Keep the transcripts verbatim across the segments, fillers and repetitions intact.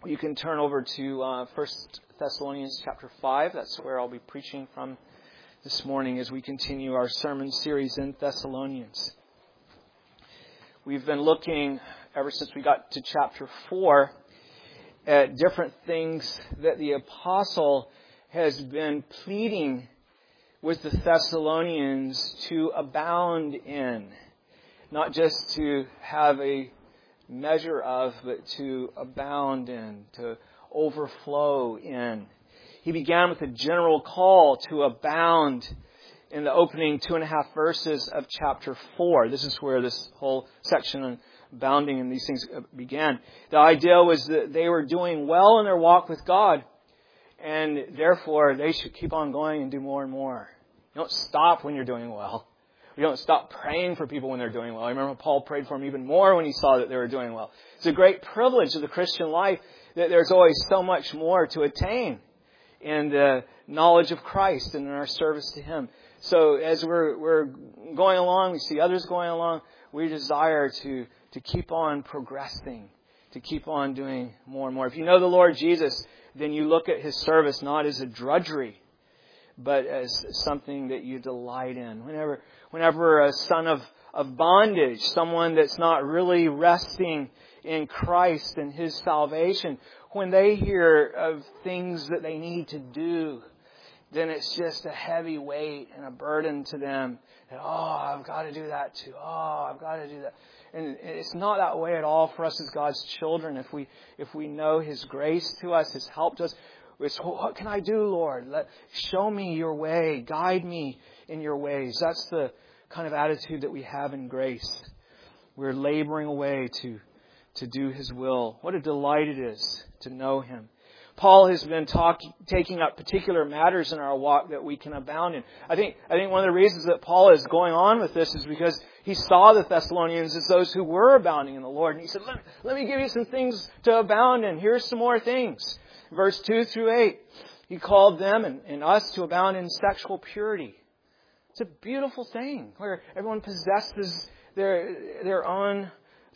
You can turn over to uh, First Thessalonians chapter five. That's where I'll be preaching from this morning as we continue our sermon series in Thessalonians. We've been looking, ever since we got to chapter four, at different things that the apostle has been pleading with the Thessalonians to abound in. Not just to have a measure of, but to abound in, to overflow in. He began with a general call to abound in the opening two and a half verses of chapter four. This is where this whole section on abounding and these things began. The idea was that they were doing well in their walk with God, and therefore they should keep on going and do more and more. You don't stop when you're doing well. You don't stop praying for people when they're doing well. I remember Paul prayed for them even more when he saw that they were doing well. It's a great privilege of the Christian life that there's always so much more to attain in the knowledge of Christ and in our service to Him. So as we're we're going along, we see others going along, we desire to, to keep on progressing, to keep on doing more and more. If you know the Lord Jesus, then you look at His service not as a drudgery, but as something that you delight in. Whenever whenever a son of, of bondage, someone that's not really resting in Christ and His salvation, when they hear of things that they need to do, then it's just a heavy weight and a burden to them. And, oh, I've got to do that too. Oh, I've got to do that. And it's not that way at all for us as God's children. If we if we know His grace to us, His help to us, it's, what can I do, Lord? Let, show me your way. Guide me in your ways. That's the kind of attitude that we have in grace. We're laboring away to, to do His will. What a delight it is to know Him. Paul has been talk, taking up particular matters in our walk that we can abound in. I think, I think one of the reasons that Paul is going on with this is because he saw the Thessalonians as those who were abounding in the Lord. And he said, let, let me give you some things to abound in. Here's some more things. Verse two through eight, he called them and, and us to abound in sexual purity. It's a beautiful thing where everyone possesses their their own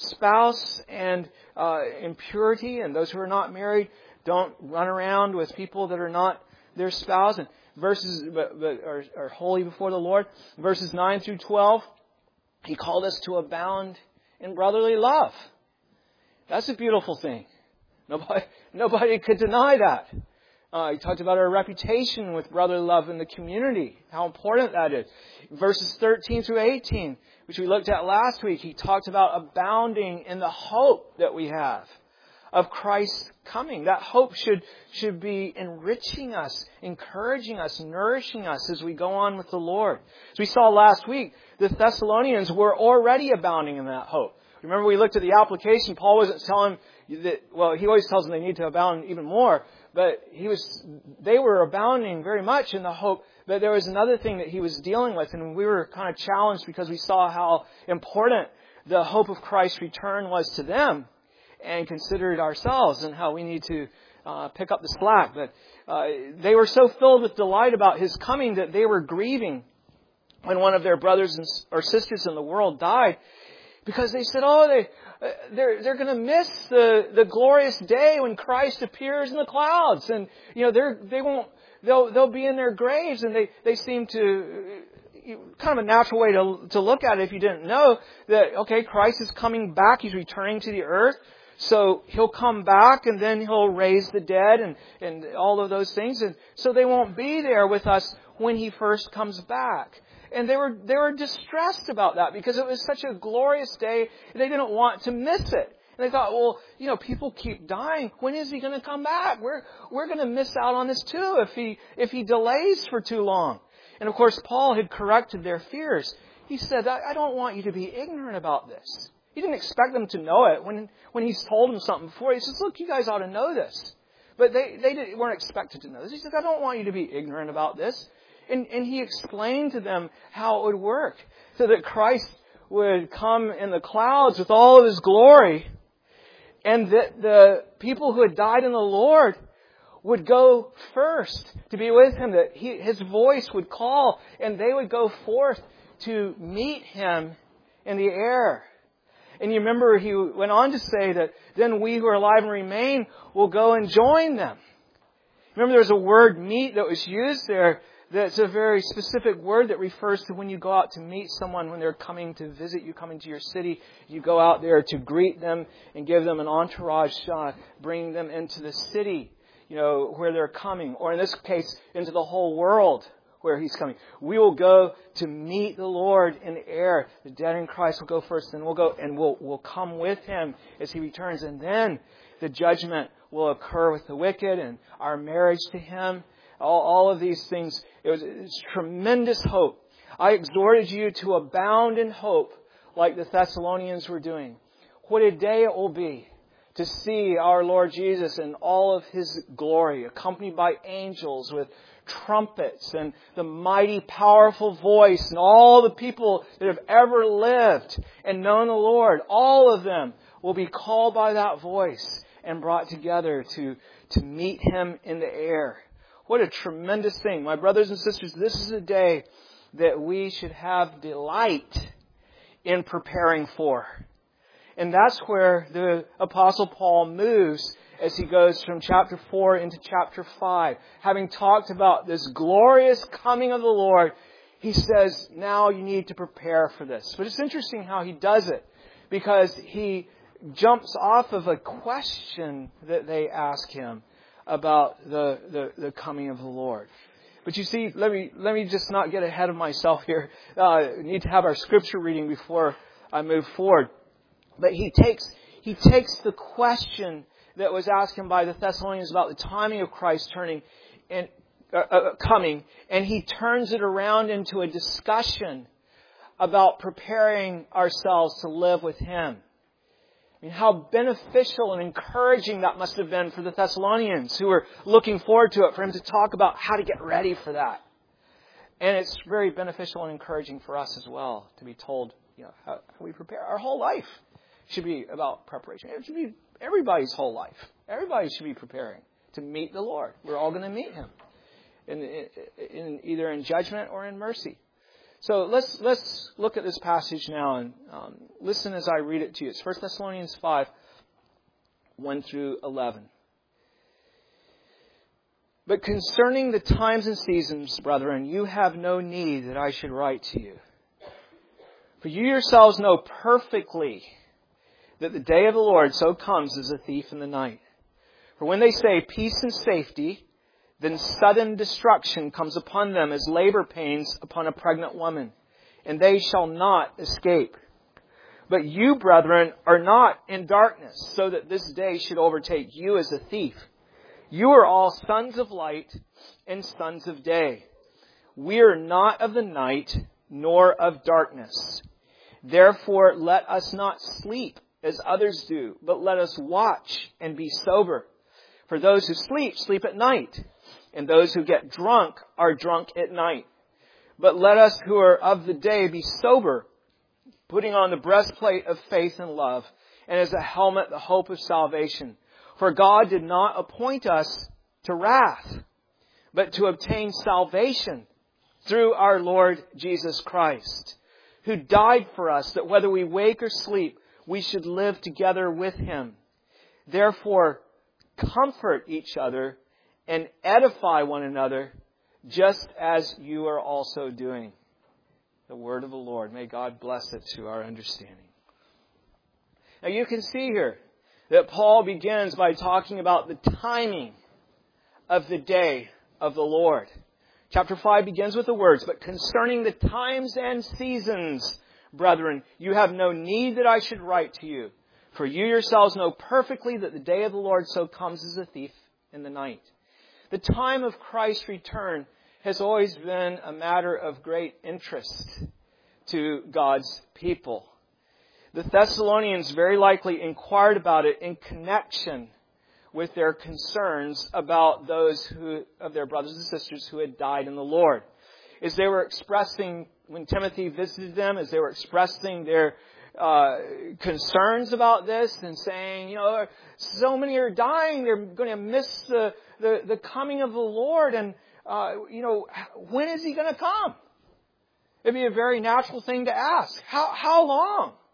spouse and uh, in purity, and those who are not married don't run around with people that are not their spouse, and verses but, but are, are holy before the Lord. Verses nine through twelve, he called us to abound in brotherly love. That's a beautiful thing. Nobody, nobody could deny that. Uh, he talked about our reputation with brotherly love in the community, how important that is. Verses thirteen through eighteen, which we looked at last week, he talked about abounding in the hope that we have of Christ's coming. That hope should, should be enriching us, encouraging us, nourishing us as we go on with the Lord. As we saw last week, the Thessalonians were already abounding in that hope. Remember, we looked at the application. Paul wasn't telling that, well, he always tells them they need to abound even more, but he was, they were abounding very much in the hope. But there was another thing that he was dealing with, and we were kind of challenged because we saw how important the hope of Christ's return was to them, and considered ourselves and how we need to uh, pick up the slack. But uh, they were so filled with delight about His coming that they were grieving when one of their brothers and, or sisters in the world died, because they said, oh, they, uh, they're, they're going to miss the, the glorious day when Christ appears in the clouds. And, you know, they're, they won't, they'll, they'll be in their graves. And they, they seem to, kind of a natural way to, to look at it if you didn't know that, okay, Christ is coming back. He's returning to the earth. So He'll come back and then He'll raise the dead and, and all of those things. And so they won't be there with us when He first comes back. And they were they were distressed about that because it was such a glorious day. They didn't want to miss it. And they thought, well, you know, people keep dying. When is He going to come back? We're we're going to miss out on this too if he if he delays for too long. And of course, Paul had corrected their fears. He said, I, I don't want you to be ignorant about this. He didn't expect them to know it. When when He's told them something before, He says, look, you guys ought to know this. But they, they didn't, weren't expected to know this. He said, I don't want you to be ignorant about this. And, and He explained to them how it would work, so that Christ would come in the clouds with all of His glory, and that the people who had died in the Lord would go first to be with Him, that he, His voice would call, and they would go forth to meet Him in the air. And you remember he went on to say that then we who are alive and remain will go and join them. Remember there's a word meet that was used there. That's a very specific word that refers to when you go out to meet someone when they're coming to visit you, coming to your city. You go out there to greet them and give them an entourage, uh, bringing them into the city, you know, where they're coming. Or in this case, into the whole world where He's coming. We will go to meet the Lord in the air. The dead in Christ will go first, and we'll go and we'll, we'll come with Him as He returns. And then the judgment will occur with the wicked and our marriage to Him. All, all of these things, it was it's tremendous hope. I exhorted you to abound in hope like the Thessalonians were doing. What a day it will be to see our Lord Jesus in all of His glory, accompanied by angels with trumpets and the mighty, powerful voice, and all the people that have ever lived and known the Lord. All of them will be called by that voice and brought together to, to meet Him in the air. What a tremendous thing. My brothers and sisters, this is a day that we should have delight in preparing for. And that's where the Apostle Paul moves as he goes from chapter four into chapter five. Having talked about this glorious coming of the Lord, he says, now you need to prepare for this. But it's interesting how he does it, because he jumps off of a question that they ask him about the, the, the coming of the Lord. But you see, let me let me just not get ahead of myself here. Uh, we need to have our scripture reading before I move forward. But he takes he takes the question that was asked him by the Thessalonians about the timing of Christ turning and uh, uh, coming, and he turns it around into a discussion about preparing ourselves to live with Him. I mean, how beneficial and encouraging that must have been for the Thessalonians who were looking forward to it, for him to talk about how to get ready for that. And it's very beneficial and encouraging for us as well to be told, you know, how, how we prepare. Our whole life should be about preparation. It should be everybody's whole life. Everybody should be preparing to meet the Lord. We're all going to meet Him, in, in, in either in judgment or in mercy. So let's let's look at this passage now and um, listen as I read it to you. It's First Thessalonians five, one through eleven. But concerning the times and seasons, brethren, you have no need that I should write to you. For you yourselves know perfectly that the day of the Lord so comes as a thief in the night. For when they say peace and safety, then sudden destruction comes upon them as labor pains upon a pregnant woman, and they shall not escape. But you, brethren, are not in darkness, so that this day should overtake you as a thief. You are all sons of light and sons of day. We are not of the night, nor of darkness. Therefore, let us not sleep as others do, but let us watch and be sober. For those who sleep, sleep at night. And those who get drunk are drunk at night. But let us who are of the day be sober, putting on the breastplate of faith and love, and as a helmet the hope of salvation. For God did not appoint us to wrath, but to obtain salvation through our Lord Jesus Christ, who died for us, that whether we wake or sleep, we should live together with Him. Therefore, comfort each other and edify one another, just as you are also doing. The word of the Lord. May God bless it to our understanding. Now you can see here that Paul begins by talking about the timing of the day of the Lord. Chapter five begins with the words, but concerning the times and seasons, brethren, you have no need that I should write to you. For you yourselves know perfectly that the day of the Lord so comes as a thief in the night. The time of Christ's return has always been a matter of great interest to God's people. The Thessalonians very likely inquired about it in connection with their concerns about those who, of their brothers and sisters who had died in the Lord. As they were expressing, when Timothy visited them, as they were expressing their uh, concerns about this and saying, you know, so many are dying, they're going to miss the The, the coming of the Lord, and, uh, you know, when is He going to come? It'd be a very natural thing to ask. How, how long?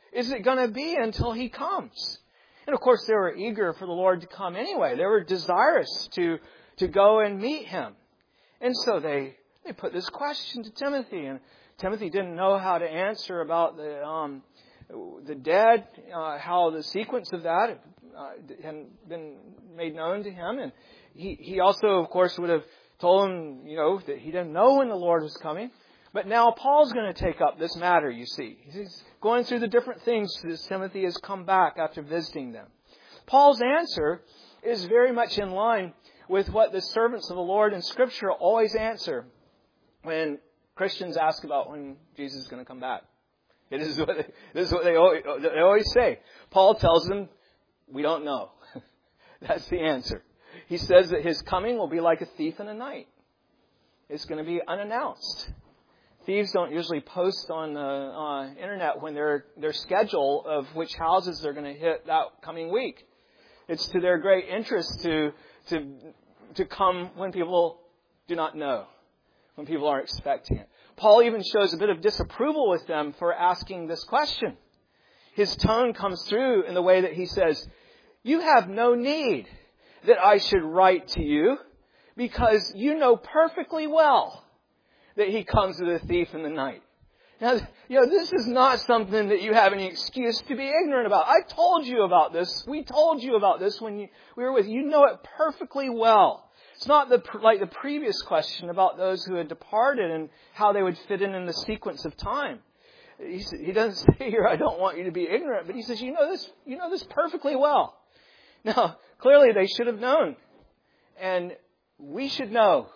is it going to be until He comes? And of course, they were eager for the Lord to come anyway. They were desirous to, to go and meet Him. And so they, they put this question to Timothy. And Timothy didn't know how to answer about the um, the dead, uh, how the sequence of that uh, hadn't been made known to him. And he, he also, of course, would have told him, you know, that he didn't know when the Lord was coming. But now Paul's going to take up this matter, you see. He's going through the different things as Timothy has come back after visiting them. Paul's answer is very much in line with what the servants of the Lord in Scripture always answer when Christians ask about when Jesus is going to come back. It is what they, this is what they always, they always say. Paul tells them, we don't know. That's the answer. He says that His coming will be like a thief in the night. It's going to be unannounced. Thieves don't usually post on the uh, internet when their their schedule of which houses they're going to hit that coming week. It's to their great interest to to to come when people do not know, when people aren't expecting it. Paul even shows a bit of disapproval with them for asking this question. His tone comes through in the way that he says, "You have no need that I should write to you, because you know perfectly well that He comes as a thief in the night." Now, you know, this is not something that you have any excuse to be ignorant about. I told you about this. We told you about this when you, we were with you. You know it perfectly well. It's not the, like the previous question about those who had departed and how they would fit in in the sequence of time. He, he doesn't say here, "I don't want you to be ignorant," but he says, you know this, you know this perfectly well. Now, clearly they should have known. And we should know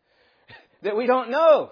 that we don't know.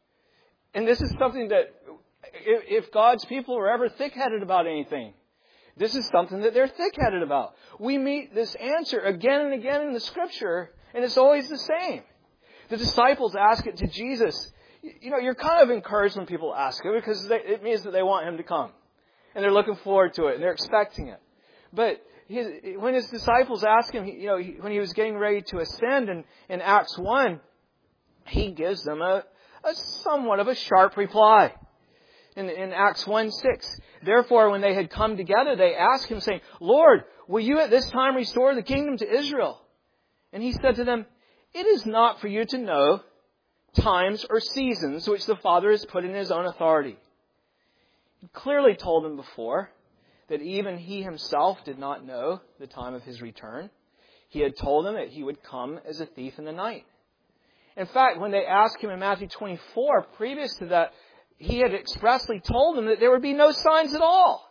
And this is something that if God's people are ever thick-headed about anything, this is something that they're thick-headed about. We meet this answer again and again in the Scripture, and it's always the same. The disciples ask it to Jesus. You know, you're kind of encouraged when people ask it, because they, it means that they want Him to come. And they're looking forward to it, and they're expecting it. But his, when His disciples ask Him, you know, he, when He was getting ready to ascend in, in Acts one, He gives them a, a somewhat of a sharp reply. In, in Acts one six, "Therefore, when they had come together, they asked Him, saying, 'Lord, will you at this time restore the kingdom to Israel?' And He said to them, 'It is not for you to know times or seasons which the Father has put in His own authority.'" He clearly told them before that even He Himself did not know the time of His return. He had told them that He would come as a thief in the night. In fact, when they asked Him in Matthew twenty-four, previous to that, He had expressly told them that there would be no signs at all.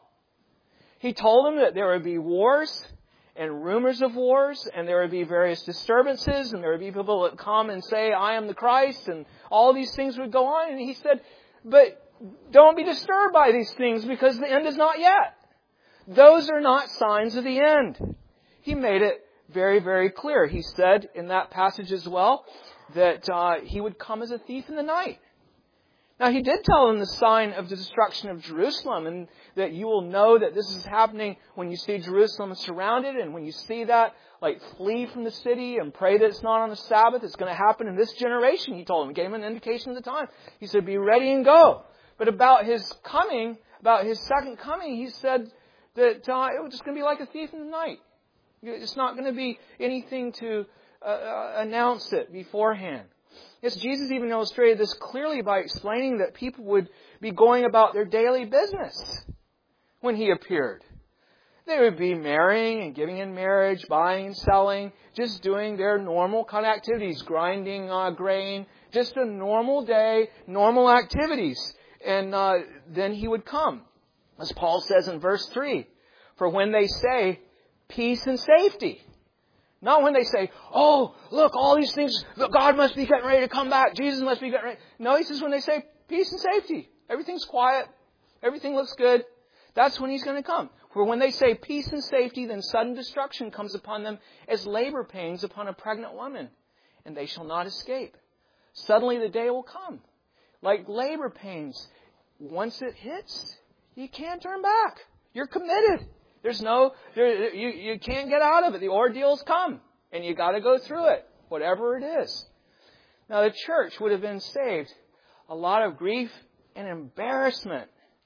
He told them that there would be wars and rumors of wars, and there would be various disturbances, and there would be people that come and say, "I am the Christ," and all these things would go on. And He said, but don't be disturbed by these things, because the end is not yet. Those are not signs of the end. He made it very, very clear. He said in that passage as well that uh, He would come as a thief in the night. Now, He did tell them the sign of the destruction of Jerusalem, and that you will know that this is happening when you see Jerusalem surrounded, and when you see that, like, flee from the city and pray that it's not on the Sabbath. It's going to happen in this generation, He told them. He gave them an indication of the time. He said, be ready and go. But about His coming, about His second coming, He said that uh, it was just going to be like a thief in the night. It's not going to be anything to uh, announce it beforehand. Yes, Jesus even illustrated this clearly by explaining that people would be going about their daily business when He appeared. They would be marrying and giving in marriage, buying and selling, just doing their normal kind of activities, grinding uh, grain, just a normal day, normal activities. And uh, then He would come. As Paul says in verse three, "For when they say peace and safety," not when they say, "Oh, look, all these things, God must be getting ready to come back. Jesus must be getting ready." No, He says when they say peace and safety. Everything's quiet. Everything looks good. That's when He's going to come. For when they say peace and safety, then sudden destruction comes upon them as labor pains upon a pregnant woman, and they shall not escape. Suddenly the day will come, like labor pains. Once it hits, you can't turn back. You're committed. There's no, there, you, you can't get out of it. The ordeal's come, and you got to go through it, whatever it is. Now, the church would have been saved a lot of grief and embarrassment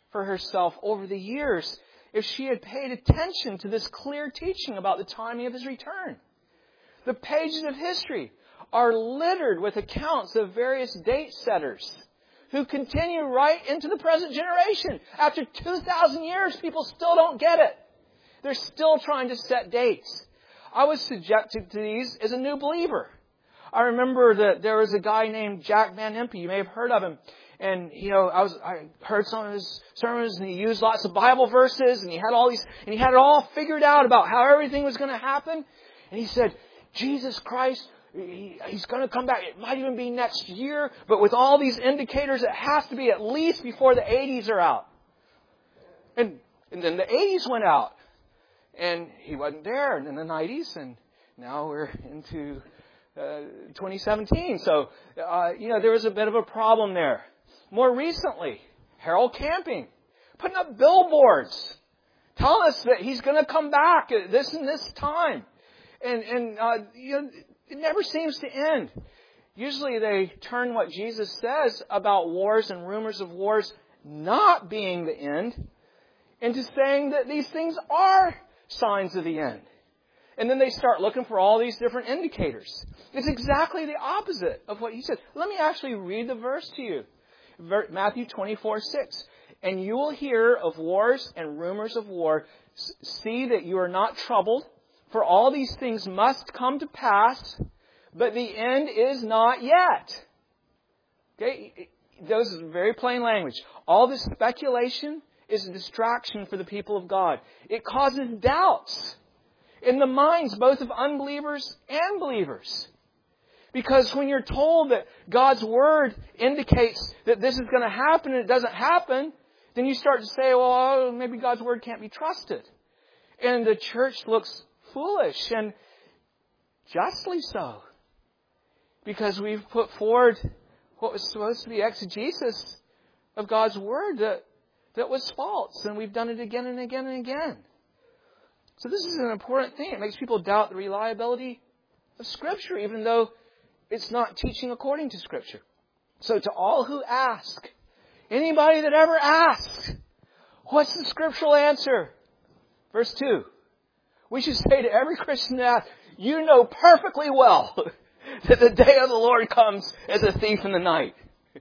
for herself over the years if she had paid attention to this clear teaching about the timing of His return. The pages of history are littered with accounts of various date setters who continue right into the present generation. After two thousand years, people still don't get it. They're still trying to set dates. I was subjected to these as a new believer. I remember that there was a guy named Jack Van Impe. You may have heard of him. And, you know, I was, I heard some of his sermons and he used lots of Bible verses and he had all these, and he had it all figured out about how everything was going to happen. And he said, Jesus Christ, he, He's going to come back. It might even be next year, but with all these indicators, it has to be at least before the eighties are out. And, and then the eighties went out and he wasn't there. And then the nineties, and now we're into uh, twenty seventeen. So, uh, you know, there was a bit of a problem there. More recently, Harold Camping, putting up billboards, telling us that he's going to come back at this and this time. And, and uh, you know, it never seems to end. Usually they turn what Jesus says about wars and rumors of wars not being the end into saying that these things are signs of the end. And then they start looking for all these different indicators. It's exactly the opposite of what he said. Let me actually read the verse to you. Matthew twenty-four six. And you will hear of wars and rumors of war. See that you are not troubled, for all these things must come to pass, but the end is not yet. Okay? Those is very plain language. All this speculation is a distraction for the people of God. It causes doubts in the minds both of unbelievers and believers. Because when you're told that God's Word indicates that this is going to happen and it doesn't happen, then you start to say, well, maybe God's Word can't be trusted. And the church looks foolish, and justly so. Because we've put forward what was supposed to be exegesis of God's Word that, that was false, and we've done it again and again and again. So this is an important thing. It makes people doubt the reliability of Scripture, even though it's not teaching according to Scripture. So to all who ask, anybody that ever asks, what's the scriptural answer? Verse two. We should say to every Christian that asks, you know perfectly well that the day of the Lord comes as a thief in the night.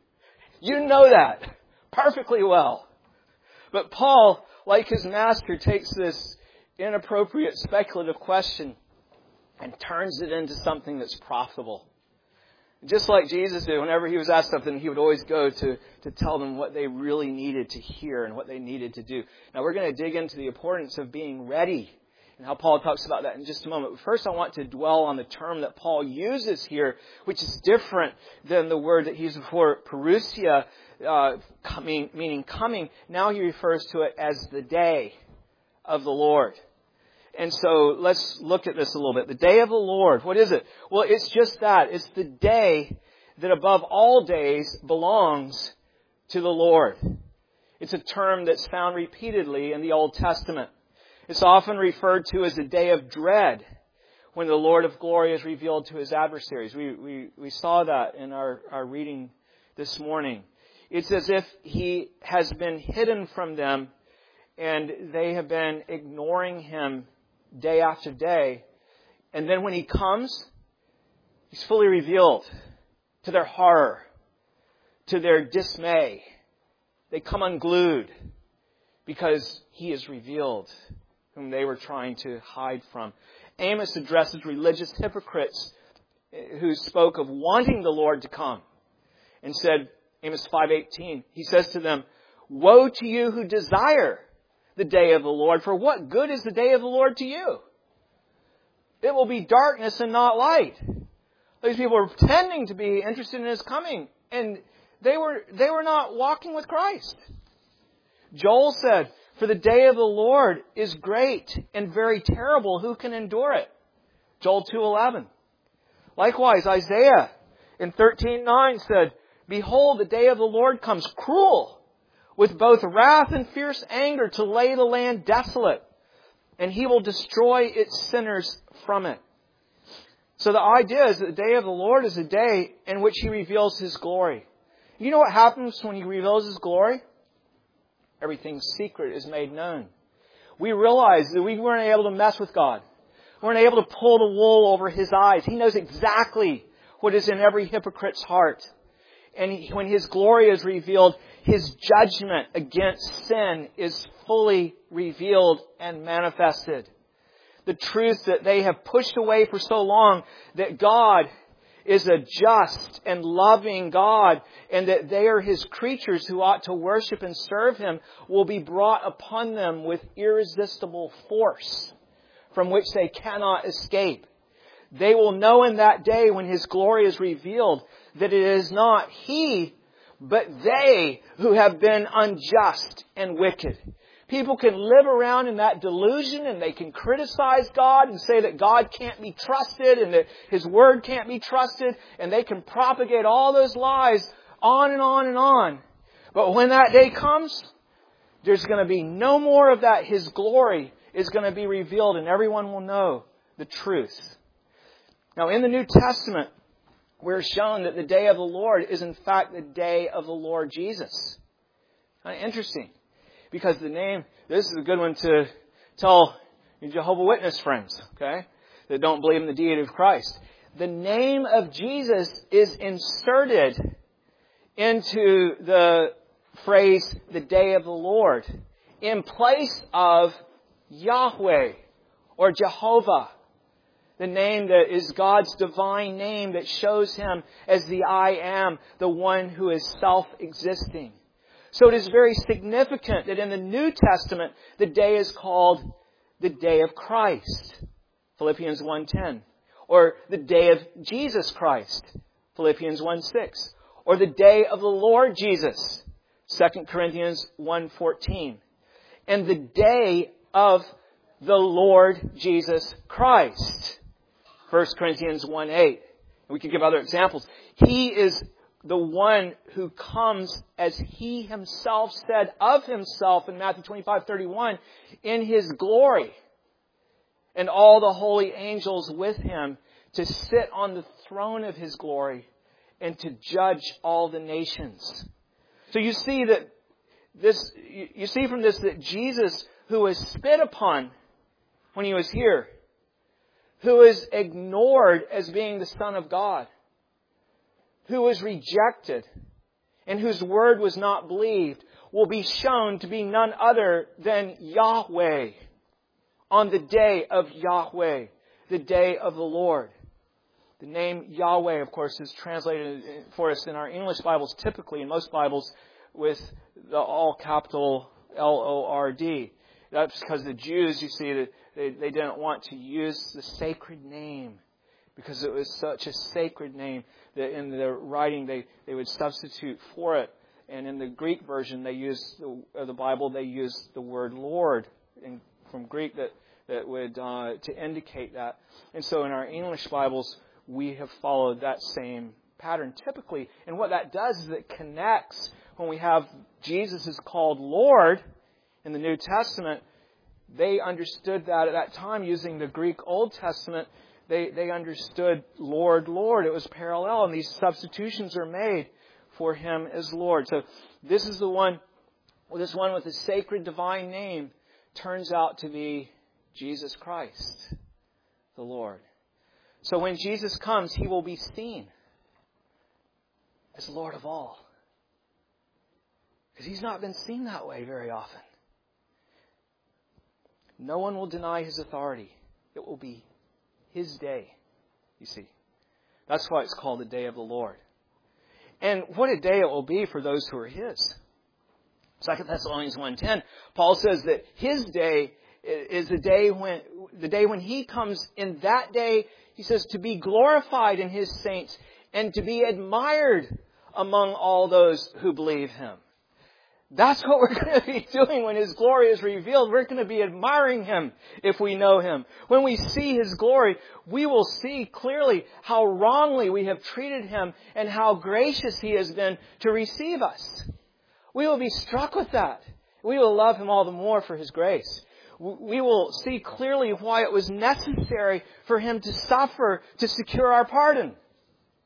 You know that perfectly well. But Paul, like his master, takes this inappropriate speculative question and turns it into something that's profitable. Just like Jesus did, whenever he was asked something, he would always go to, to tell them what they really needed to hear and what they needed to do. Now we're going to dig into the importance of being ready and how Paul talks about that in just a moment. But first I want to dwell on the term that Paul uses here, which is different than the word that he used before, parousia, uh, coming, meaning coming. Now he refers to it as the day of the Lord. And so let's look at this a little bit. The day of the Lord, what is it? Well, it's just that. It's the day that above all days belongs to the Lord. It's a term that's found repeatedly in the Old Testament. It's often referred to as a day of dread when the Lord of glory is revealed to his adversaries. We, we, we saw that in our, our reading this morning. It's as if he has been hidden from them and they have been ignoring him day after day. And then when he comes, he's fully revealed to their horror, to their dismay. They come unglued because he is revealed whom they were trying to hide from. Amos addresses religious hypocrites who spoke of wanting the Lord to come and said, Amos five eighteen, he says to them, woe to you who desire the day of the Lord, for what good is the day of the Lord to you? It will be darkness and not light. These people were pretending to be interested in his coming, and they were they were not walking with Christ. Joel said, for the day of the Lord is great and very terrible. Who can endure it? Joel two eleven. Likewise, Isaiah in thirteen nine said, behold, the day of the Lord comes cruel, with both wrath and fierce anger, to lay the land desolate, and he will destroy its sinners from it. So the idea is that the day of the Lord is a day in which he reveals his glory. You know what happens when he reveals his glory? Everything secret is made known. We realize that we weren't able to mess with God. We weren't able to pull the wool over His eyes. He knows exactly what is in every hypocrite's heart. And he, when His glory is revealed, His judgment against sin is fully revealed and manifested. The truth that they have pushed away for so long, that God is a just and loving God, and that they are His creatures who ought to worship and serve Him, will be brought upon them with irresistible force from which they cannot escape. They will know in that day when His glory is revealed that it is not He, but they who have been unjust and wicked. People can live around in that delusion, and they can criticize God and say that God can't be trusted and that His Word can't be trusted, and they can propagate all those lies on and on and on. But when that day comes, there's going to be no more of that. His glory is going to be revealed, and everyone will know the truth. Now, in the New Testament, we're shown that the day of the Lord is in fact the day of the Lord Jesus. Kind of interesting. Because the name, this is a good one to tell your Jehovah's Witness friends, okay, that don't believe in the deity of Christ. The name of Jesus is inserted into the phrase, the day of the Lord, in place of Yahweh or Jehovah. The name that is God's divine name that shows Him as the I Am, the one who is self-existing. So it is very significant that in the New Testament, the day is called the day of Christ, Philippians one ten. Or the day of Jesus Christ, Philippians one six. Or the day of the Lord Jesus, Second Corinthians one fourteen. And the day of the Lord Jesus Christ, First Corinthians one eight. We could give other examples. He is the one who comes, as He Himself said of Himself in Matthew twenty-five thirty-one, in His glory, and all the holy angels with Him, to sit on the throne of His glory and to judge all the nations. So you see that this, you see from this that Jesus, who was spit upon when He was here, who is ignored as being the Son of God, who was rejected, and whose word was not believed, will be shown to be none other than Yahweh on the day of Yahweh, the day of the Lord. The name Yahweh, of course, is translated for us in our English Bibles, typically in most Bibles, with the all capital L O R D. That's because the Jews, you see, that they, they didn't want to use the sacred name, because it was such a sacred name that in the writing they, they would substitute for it. And in the Greek version, they use the, of the Bible, they use the word Lord, and from Greek that that would uh, to indicate that. And so in our English Bibles, we have followed that same pattern typically. And what that does is it connects when we have Jesus is called Lord in the New Testament. They understood that at that time using the Greek Old Testament. They, they understood Lord, Lord. It was parallel, and these substitutions are made for Him as Lord. So this is the one, well, this one with the sacred divine name turns out to be Jesus Christ, the Lord. So when Jesus comes, He will be seen as Lord of all. Because He's not been seen that way very often. No one will deny His authority. It will be His day, you see. That's why it's called the day of the Lord. And what a day it will be for those who are His. Second Thessalonians one ten, Paul says that His day is the day when the day when He comes. In that day, he says, to be glorified in His saints and to be admired among all those who believe Him. That's what we're going to be doing when His glory is revealed. We're going to be admiring Him if we know Him. When we see His glory, we will see clearly how wrongly we have treated Him and how gracious He has been to receive us. We will be struck with that. We will love Him all the more for His grace. We will see clearly why it was necessary for Him to suffer to secure our pardon.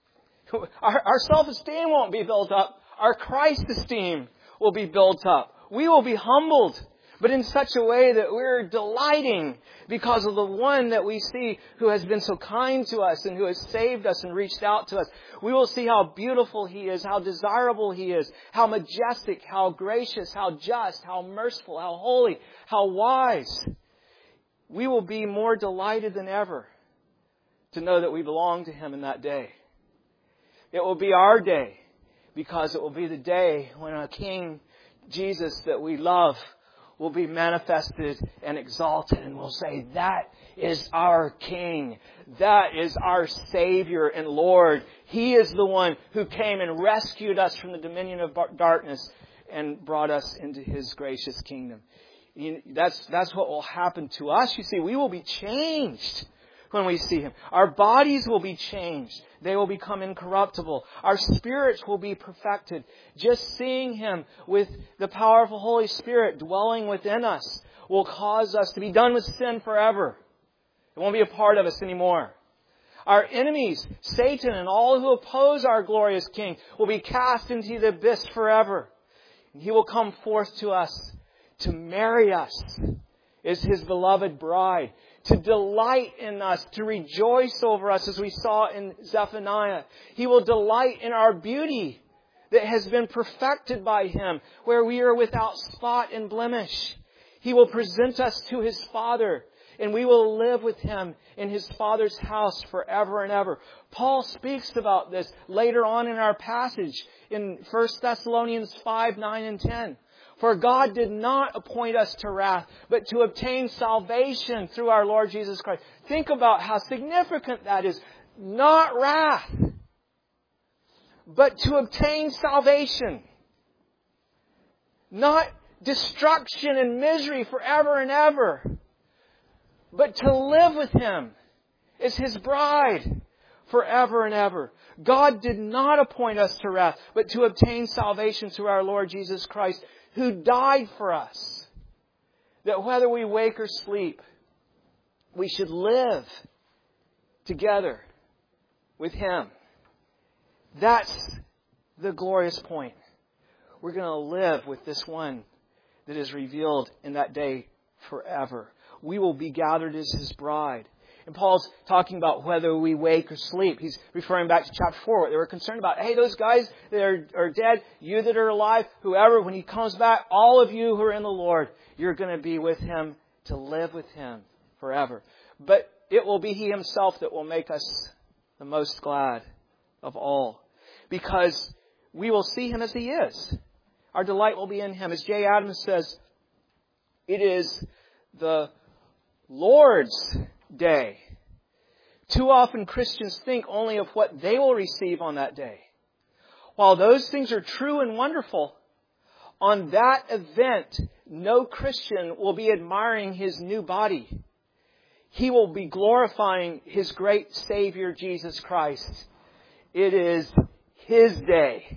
Our, our self-esteem won't be built up. Our Christ-esteem will be built up. We will be humbled, but in such a way that we're delighting because of the one that we see who has been so kind to us and who has saved us and reached out to us. We will see how beautiful He is, how desirable He is, how majestic, how gracious, how just, how merciful, how holy, how wise. We will be more delighted than ever to know that we belong to Him in that day. It will be our day because it will be the day when a King, Jesus, that we love will be manifested and exalted, and we'll say, that is our King. That is our Savior and Lord. He is the one who came and rescued us from the dominion of darkness and brought us into His gracious kingdom. That's, that's what will happen to us. You see, we will be changed when we see Him. Our bodies will be changed. They will become incorruptible. Our spirits will be perfected. Just seeing Him with the powerful Holy Spirit dwelling within us will cause us to be done with sin forever. It won't be a part of us anymore. Our enemies, Satan and all who oppose our glorious King, will be cast into the abyss forever. And He will come forth to us to marry us as His beloved bride, to delight in us, to rejoice over us as we saw in Zephaniah. He will delight in our beauty that has been perfected by Him, where we are without spot and blemish. He will present us to His Father, and we will live with Him in His Father's house forever and ever. Paul speaks about this later on in our passage in First Thessalonians five, nine, and ten. For God did not appoint us to wrath, but to obtain salvation through our Lord Jesus Christ. Think about how significant that is. Not wrath, but to obtain salvation. Not destruction and misery forever and ever, but to live with Him as His bride forever and ever. God did not appoint us to wrath, but to obtain salvation through our Lord Jesus Christ, who died for us, that whether we wake or sleep, we should live together with Him. That's the glorious point. We're going to live with this one that is revealed in that day forever. We will be gathered as His bride. And Paul's talking about whether we wake or sleep. He's referring back to chapter four, where they were concerned about, hey, those guys that are, are dead, you that are alive, whoever, when He comes back, all of you who are in the Lord, you're going to be with Him to live with Him forever. But it will be He Himself that will make us the most glad of all, because we will see Him as He is. Our delight will be in Him. As Jay Adams says, it is the Lord's day. Too often Christians think only of what they will receive on that day. While those things are true and wonderful, on that event, no Christian will be admiring his new body. He will be glorifying His great Savior, Jesus Christ. It is His day.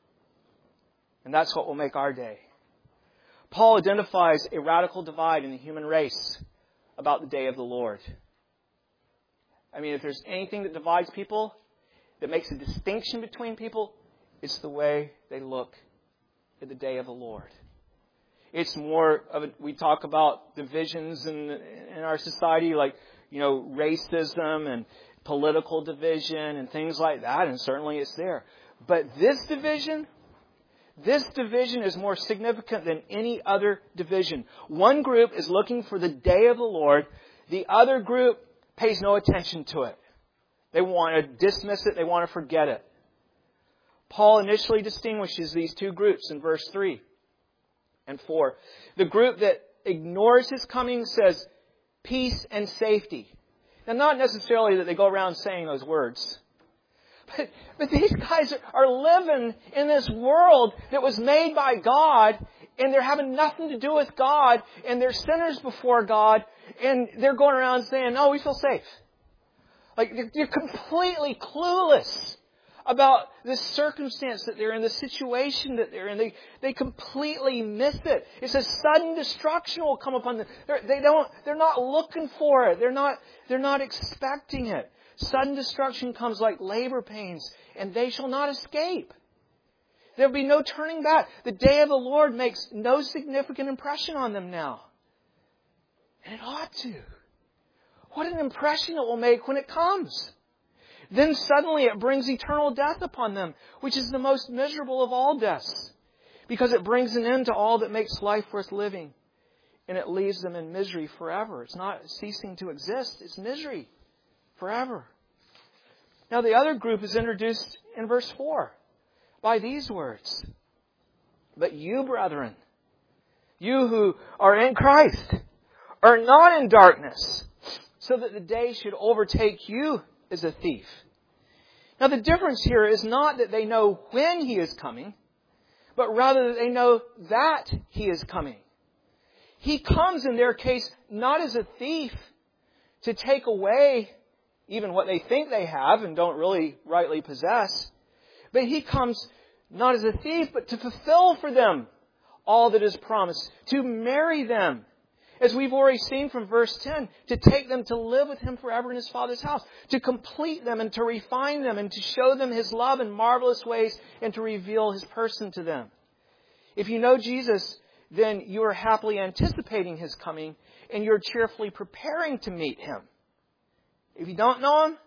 And that's what will make our day. Paul identifies a radical divide in the human race about the day of the Lord. I mean, if there's anything that divides people, that makes a distinction between people, it's the way they look at the day of the Lord. It's more of a, we talk about divisions in, in our society, like, you know, racism and political division and things like that, and certainly it's there. But this division, This division is more significant than any other division. One group is looking for the day of the Lord. The other group pays no attention to it. They want to dismiss it. They want to forget it. Paul initially distinguishes these two groups in verse three and four. The group that ignores His coming says peace and safety. Now, not necessarily that they go around saying those words. But, but these guys are living in this world that was made by God, and they're having nothing to do with God, and they're sinners before God, and they're going around saying, no, we feel safe. Like, they're completely clueless about the circumstance that they're in, the situation that they're in. They, they completely miss it. It says sudden destruction will come upon them. They're, they don't, they're not looking for it. They're not, they're not expecting it. Sudden destruction comes like labor pains, and they shall not escape. There'll be no turning back. The day of the Lord makes no significant impression on them now. And it ought to. What an impression it will make when it comes. Then suddenly it brings eternal death upon them, which is the most miserable of all deaths, because it brings an end to all that makes life worth living, and it leaves them in misery forever. It's not ceasing to exist. It's misery forever. Now the other group is introduced in verse four by these words. But you, brethren, you who are in Christ, are not in darkness, so that the day should overtake you as a thief. Now the difference here is not that they know when He is coming, but rather that they know that He is coming. He comes in their case not as a thief to take away even what they think they have and don't really rightly possess, but He comes not as a thief, but to fulfill for them all that is promised, to marry them, as we've already seen from verse ten, to take them to live with Him forever in His Father's house, to complete them and to refine them and to show them His love in marvelous ways and to reveal His person to them. If you know Jesus, then you are happily anticipating His coming and you're cheerfully preparing to meet Him. If you don't know Him,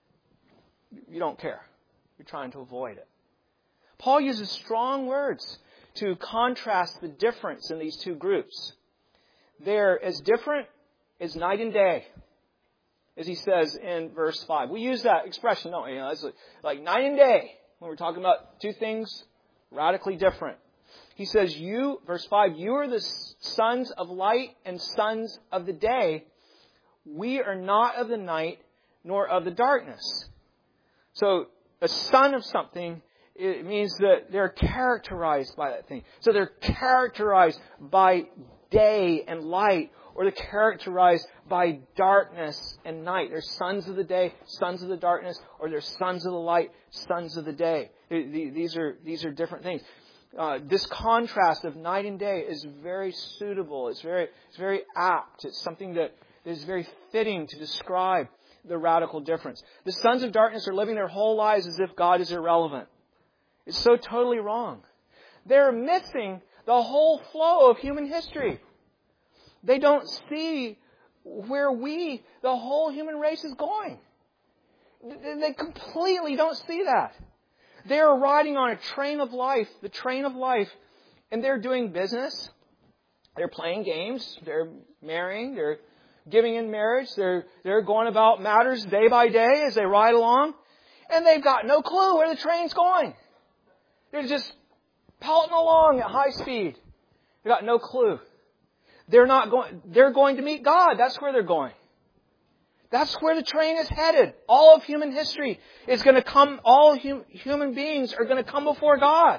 you don't care. You're trying to avoid it. Paul uses strong words to contrast the difference in these two groups. They're as different as night and day, as he says in verse five. We use that expression, don't we? You know, it's like night and day when we're talking about two things radically different. He says, you, verse five, you are the sons of light and sons of the day. We are not of the night nor of the darkness. So a son of something, it means that they're characterized by that thing. So they're characterized by day and light, or they're characterized by darkness and night. They're sons of the day, sons of the darkness, or they're sons of the light, sons of the day. These are, these are different things. Uh, this contrast of night and day is very suitable. It's very, it's very apt. It's something that is very fitting to describe the radical difference. The sons of darkness are living their whole lives as if God is irrelevant. It's so totally wrong. They're missing the whole flow of human history. They don't see where we, the whole human race, is going. They completely don't see that. They're riding on a train of life, the train of life, and they're doing business. They're playing games. They're marrying. They're giving in marriage. They're, they're going about matters day by day as they ride along. And they've got no clue where the train's going. They're just pelting along at high speed. They've got no clue. They're not going, they're going to meet God. That's where they're going. That's where the train is headed. All of human history is going to come, all hum, human beings are going to come before God.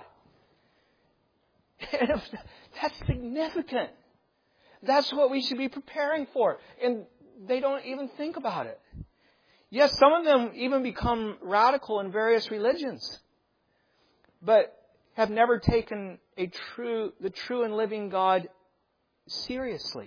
And that's significant. That's what we should be preparing for. And they don't even think about it. Yes, some of them even become radical in various religions, but have never taken a true, the true and living God seriously.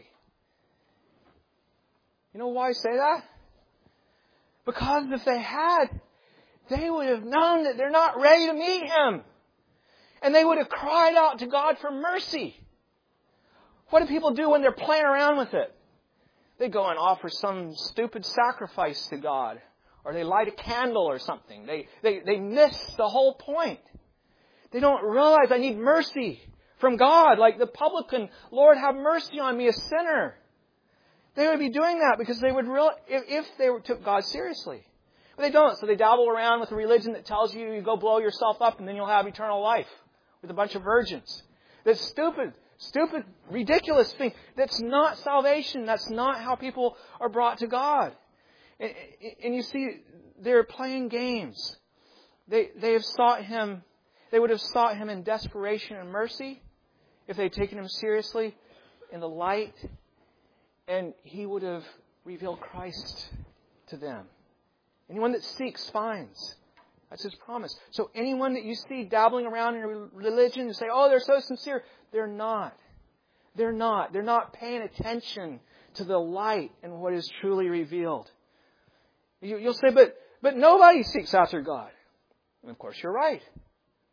You know why I say that? Because if they had, they would have known that they're not ready to meet Him. And they would have cried out to God for mercy. What do people do when they're playing around with it? They go and offer some stupid sacrifice to God. Or they light a candle or something. They, they, they miss the whole point. They don't realize I need mercy from God. Like the publican, Lord, have mercy on me, a sinner. They would be doing that because they would real if, if they were, took God seriously. But they don't. So they dabble around with a religion that tells you you go blow yourself up and then you'll have eternal life with a bunch of virgins. That's stupid. Stupid, ridiculous thing. That's not salvation. That's not how people are brought to God. And, and you see, they're playing games. They they have sought Him. They would have sought Him in desperation and mercy if they'd taken Him seriously in the light. And He would have revealed Christ to them. Anyone that seeks finds. That's His promise. So anyone that you see dabbling around in religion and say, oh, they're so sincere. They're not. They're not. They're not paying attention to the light and what is truly revealed. You, you'll say, but, but nobody seeks after God. And of course, you're right.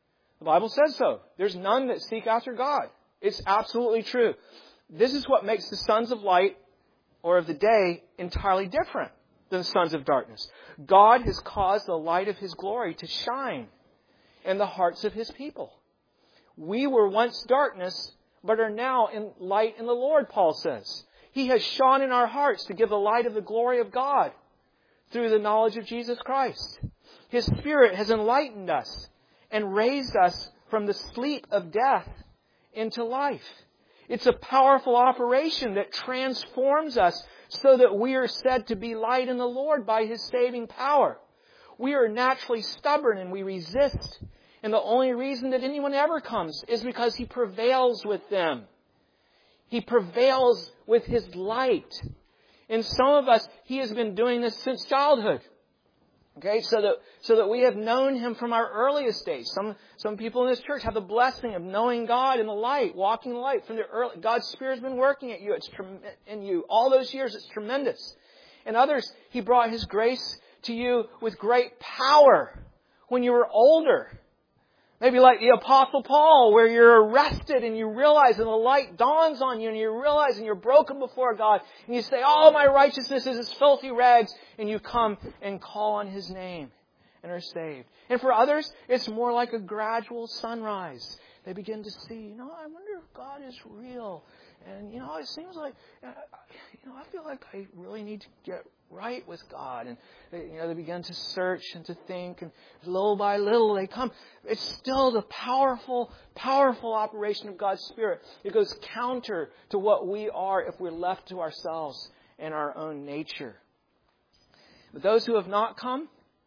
The Bible says so. There's none that seek after God. It's absolutely true. This is what makes the sons of light or of the day entirely different than the sons of darkness. God has caused the light of His glory to shine in the hearts of His people. We were once darkness, but are now in light in the Lord, Paul says. He has shone in our hearts to give the light of the glory of God through the knowledge of Jesus Christ. His Spirit has enlightened us and raised us from the sleep of death into life. It's a powerful operation that transforms us so that we are said to be light in the Lord by His saving power. We are naturally stubborn and we resist. And the only reason that anyone ever comes is because He prevails with them. He prevails with His light. In some of us, He has been doing this since childhood. Okay, so that so that we have known Him from our earliest days. Some some people in this church have the blessing of knowing God in the light, walking in the light from the early. God's Spirit has been working at you. It's trem- in you all those years. It's tremendous. And others, He brought His grace to you with great power when you were older. Maybe like the Apostle Paul, where you're arrested and you realize and the light dawns on you and you realize and you're broken before God. And you say, oh, my righteousness is as filthy rags. And you come and call on His name and are saved. And for others, it's more like a gradual sunrise. They begin to see, you know, I wonder if God is real. And, you know, it seems like, you know, I feel like I really need to get right with God. And, they, you know, they begin to search and to think. And little by little they come. It's still the powerful, powerful operation of God's Spirit. It goes counter to what we are if we're left to ourselves and our own nature. But those who have not come,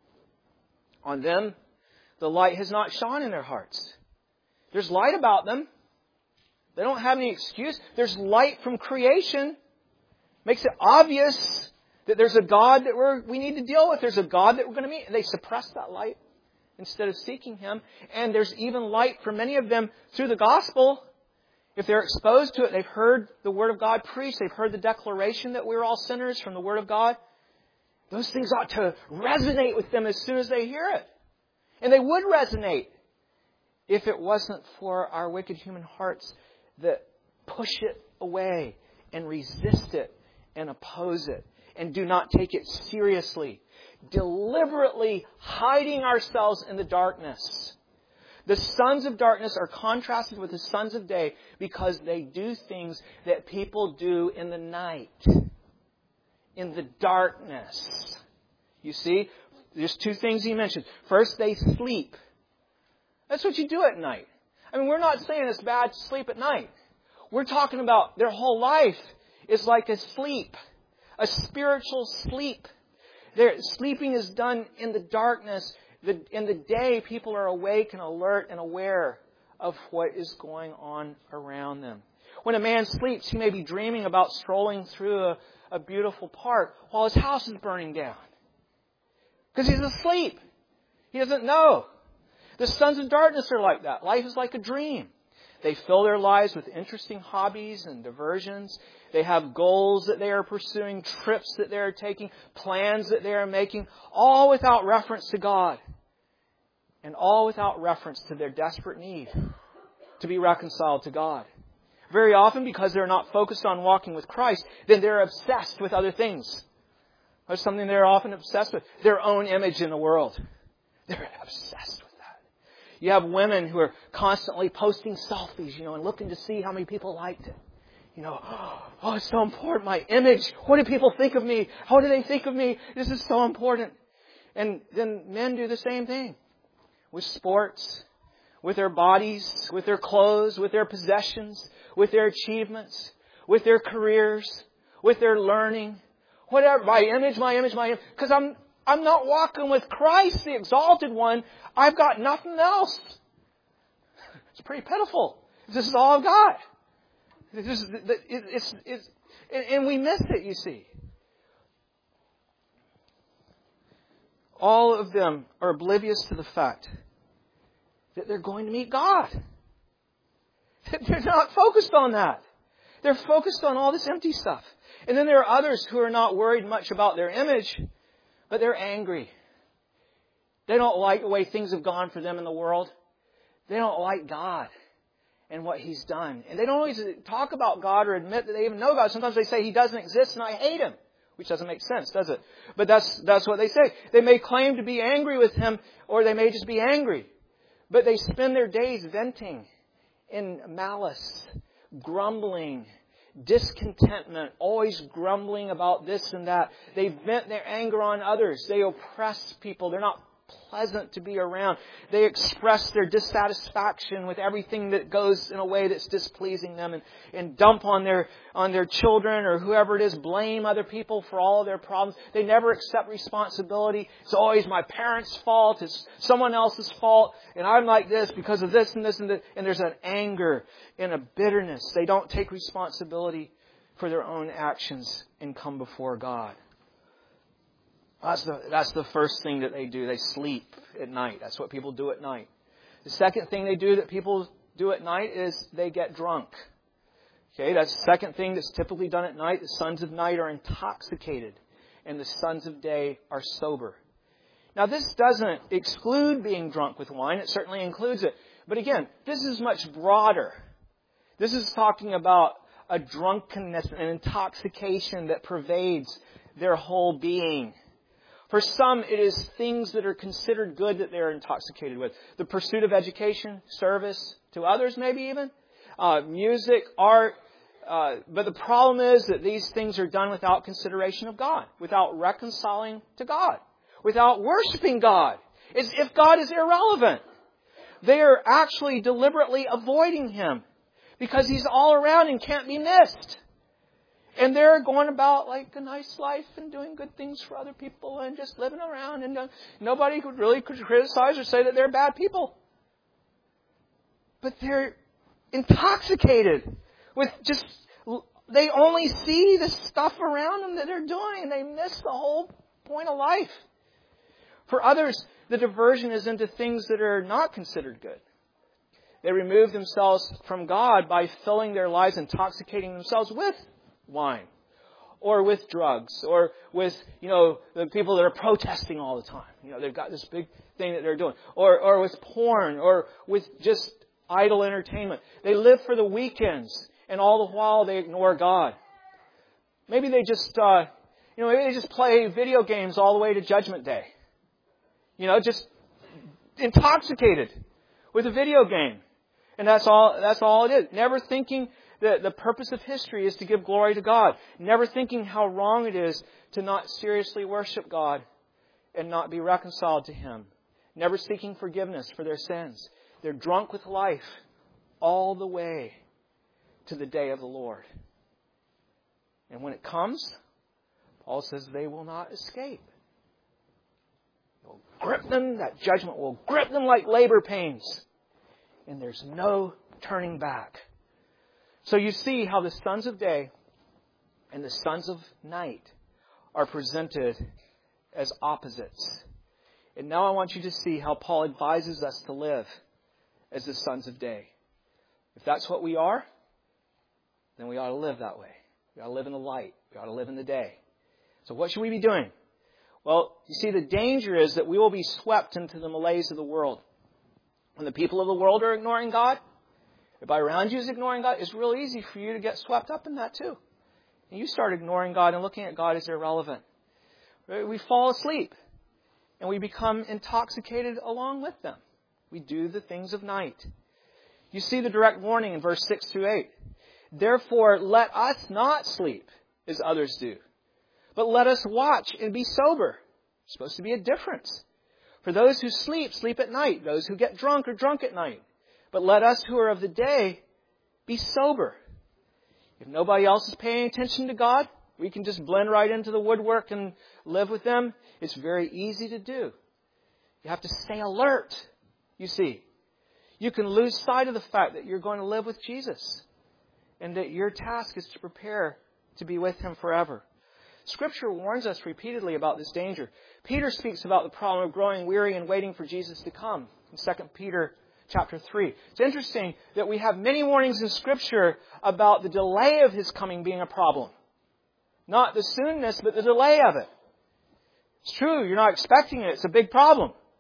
on them, the light has not shone in their hearts. There's light about them. They don't have any excuse. There's light from creation. Makes it obvious that there's a God that we're, we need to deal with. There's a God that we're going to meet. And they suppress that light instead of seeking Him. And there's even light for many of them through the gospel. If they're exposed to it, they've heard the Word of God preached. They've heard the declaration that we're all sinners from the Word of God. Those things ought to resonate with them as soon as they hear it. And they would resonate if it wasn't for our wicked human hearts that push it away and resist it and oppose it and do not take it seriously, deliberately hiding ourselves in the darkness. The sons of darkness are contrasted with the sons of day because they do things that people do in the night, in the darkness. You see, there's two things He mentioned. First, they sleep. That's what you do at night. I mean, we're not saying it's bad to sleep at night. We're talking about their whole life is like a sleep, a spiritual sleep. Their sleeping is done in the darkness. The, in the day, people are awake and alert and aware of what is going on around them. When a man sleeps, he may be dreaming about strolling through a, a beautiful park while his house is burning down. Because he's asleep. He doesn't know. The sons of darkness are like that. Life is like a dream. They fill their lives with interesting hobbies and diversions. They have goals that they are pursuing, trips that they are taking, plans that they are making, all without reference to God. And all without reference to their desperate need to be reconciled to God. Very often, because they're not focused on walking with Christ, then they're obsessed with other things. There's something they're often obsessed with. Their own image in the world. They're obsessed with that. You have women who are constantly posting selfies, you know, and looking to see how many people liked it. You know, oh, it's so important. My image. What do people think of me? How do they think of me? This is so important. And then men do the same thing. With sports, with their bodies, with their clothes, with their possessions, with their achievements, with their careers, with their learning. Whatever, my image, my image, my image. Because I'm I'm not walking with Christ, the exalted one. I've got nothing else. It's pretty pitiful. This is all I've got. This is, it's, it's, and we miss it, you see. All of them are oblivious to the fact that they're going to meet God. They're not focused on that. They're focused on all this empty stuff. And then there are others who are not worried much about their image, but they're angry. They don't like the way things have gone for them in the world. They don't like God and what He's done. And they don't always talk about God or admit that they even know God. Sometimes they say He doesn't exist and I hate Him. Which doesn't make sense, does it? But that's that's what they say. They may claim to be angry with Him, or they may just be angry. But they spend their days venting in malice, grumbling, discontentment, always grumbling about this and that. They vent their anger on others. They oppress people. They're not pleasant to be around. They express their dissatisfaction with everything that goes in a way that's displeasing them, and, and dump on their on their children or whoever it is, blame other people for all of their problems. They never accept responsibility. It's always my parents' fault. It's someone else's fault. And I'm like this because of this and this and this. And there's an anger and a bitterness. They don't take responsibility for their own actions and come before God. That's the, that's the first thing that they do. They sleep at night. That's what people do at night. The second thing they do that people do at night is they get drunk. Okay, that's the second thing that's typically done at night. The sons of night are intoxicated, and the sons of day are sober. Now, this doesn't exclude being drunk with wine. It certainly includes it. But again, this is much broader. This is talking about a drunkenness, an intoxication that pervades their whole being. For some, it is things that are considered good that they're intoxicated with. The pursuit of education, service, to others maybe even, uh, music, art. Uh, but the problem is that these things are done without consideration of God, without reconciling to God, without worshiping God, as if God is irrelevant. They are actually deliberately avoiding Him because He's all around and can't be missed. And they're going about like a nice life and doing good things for other people and just living around. And uh, nobody could really could criticize or say that they're bad people. But they're intoxicated with just, they only see the stuff around them that they're doing. And they miss the whole point of life. For others, the diversion is into things that are not considered good. They remove themselves from God by filling their lives, intoxicating themselves with wine, or with drugs, or with, you know, the people that are protesting all the time. You know, they've got this big thing that they're doing. Or, or with porn, or with just idle entertainment. They live for the weekends, and all the while they ignore God. Maybe they just, uh, you know, maybe they just play video games all the way to Judgment Day. You know, just intoxicated with a video game. And that's all, that's all it is. Never thinking that the purpose of history is to give glory to God. Never thinking how wrong it is to not seriously worship God and not be reconciled to Him. Never seeking forgiveness for their sins. They're drunk with life all the way to the day of the Lord. And when it comes, Paul says they will not escape. It will grip them. That judgment will grip them like labor pains. And there's no turning back. So you see how the sons of day and the sons of night are presented as opposites. And now I want you to see how Paul advises us to live as the sons of day. If that's what we are, then we ought to live that way. We ought to live in the light. We ought to live in the day. So what should we be doing? Well, you see, the danger is that we will be swept into the malaise of the world. When the people of the world are ignoring God, everybody around you is ignoring God, it's real easy for you to get swept up in that too. And you start ignoring God and looking at God as irrelevant. We fall asleep and we become intoxicated along with them. We do the things of night. You see the direct warning in verse six through eight. Therefore, let us not sleep as others do, but let us watch and be sober. There's supposed to be a difference. For those who sleep, sleep at night. Those who get drunk are drunk at night. But let us who are of the day be sober. If nobody else is paying attention to God, we can just blend right into the woodwork and live with them. It's very easy to do. You have to stay alert, you see. You can lose sight of the fact that you're going to live with Jesus and that your task is to prepare to be with Him forever. Scripture warns us repeatedly about this danger. Peter speaks about the problem of growing weary and waiting for Jesus to come in Second Peter chapter three. It's interesting that we have many warnings in Scripture about the delay of His coming being a problem. Not the soonness, but the delay of it. It's true, you're not expecting it. It's a big problem.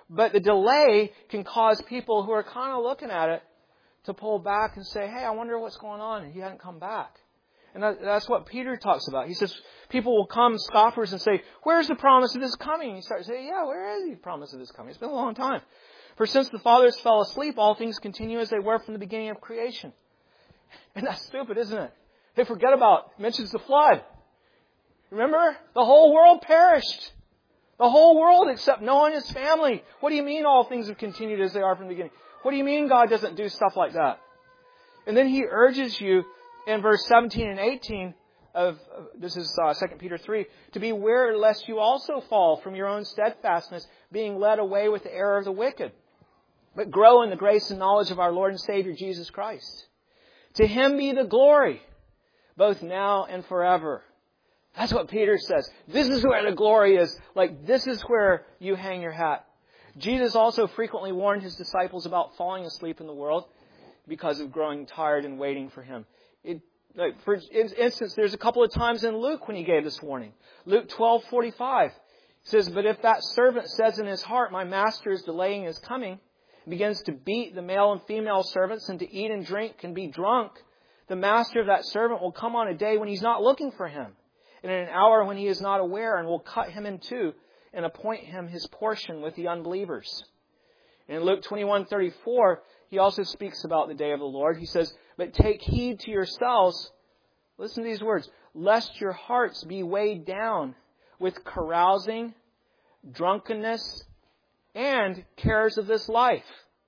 But the delay can cause people who are kind of looking at it to pull back and say, hey, I wonder what's going on. And he hadn't come back. And that, that's what Peter talks about. He says, people will come, scoffers, and say, where's the promise of his coming? And he starts saying, yeah, where is the promise of his coming? It's been a long time. For since the fathers fell asleep, all things continue as they were from the beginning of creation. And that's stupid, isn't it? They forget about, mentions the flood. Remember? The whole world perished. The whole world except Noah and his family. What do you mean all things have continued as they are from the beginning? What do you mean God doesn't do stuff like that? And then he urges you in verse seventeen and eighteen of, this is uh, Second Peter three, to beware lest you also fall from your own steadfastness, being led away with the error of the wicked. But grow in the grace and knowledge of our Lord and Savior Jesus Christ. To Him be the glory, both now and forever. That's what Peter says. This is where the glory is. Like, this is where you hang your hat. Jesus also frequently warned His disciples about falling asleep in the world because of growing tired and waiting for Him. It, like for instance, there's a couple of times in Luke when He gave this warning. Luke twelve forty-five says, but if that servant says in his heart, my master is delaying his coming, and begins to beat the male and female servants and to eat and drink and be drunk, the master of that servant will come on a day when he's not looking for him, and in an hour when he is not aware, and will cut him in two and appoint him his portion with the unbelievers. In Luke twenty-one thirty-four, he also speaks about the day of the Lord. He says, but take heed to yourselves, listen to these words, lest your hearts be weighed down with carousing, drunkenness, and cares of this life.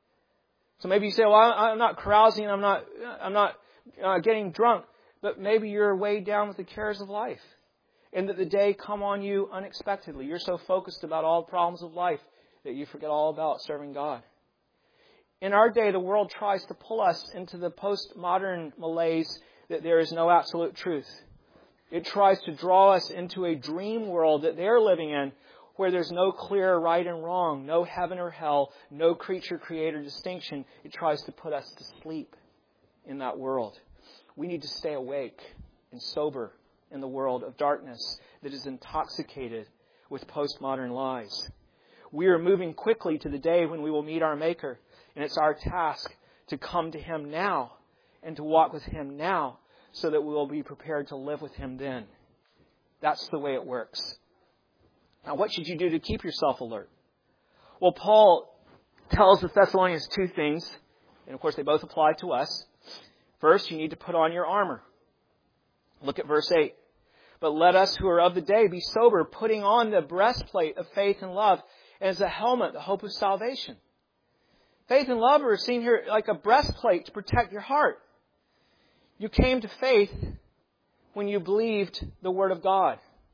So maybe you say, well, I'm not carousing, I'm not, I'm not uh, getting drunk, but maybe you're weighed down with the cares of life. And that the day come on you unexpectedly. You're so focused about all the problems of life that you forget all about serving God. In our day, the world tries to pull us into the postmodern malaise that there is no absolute truth. It tries to draw us into a dream world that they're living in where there's no clear right and wrong, no heaven or hell, no creature-creator distinction. It tries to put us to sleep in that world. We need to stay awake and sober in the world of darkness that is intoxicated with postmodern lies. We are moving quickly to the day when we will meet our Maker, and it's our task to come to Him now and to walk with Him now so that we will be prepared to live with Him then. That's the way it works. Now, what should you do to keep yourself alert? Well, Paul tells the Thessalonians two things, and of course they both apply to us. First, you need to put on your armor. Look at verse eight. But let us who are of the day be sober, putting on the breastplate of faith and love, and as a helmet, the hope of salvation. Faith and love are seen here like a breastplate to protect your heart. You came to faith when you believed the Word of God,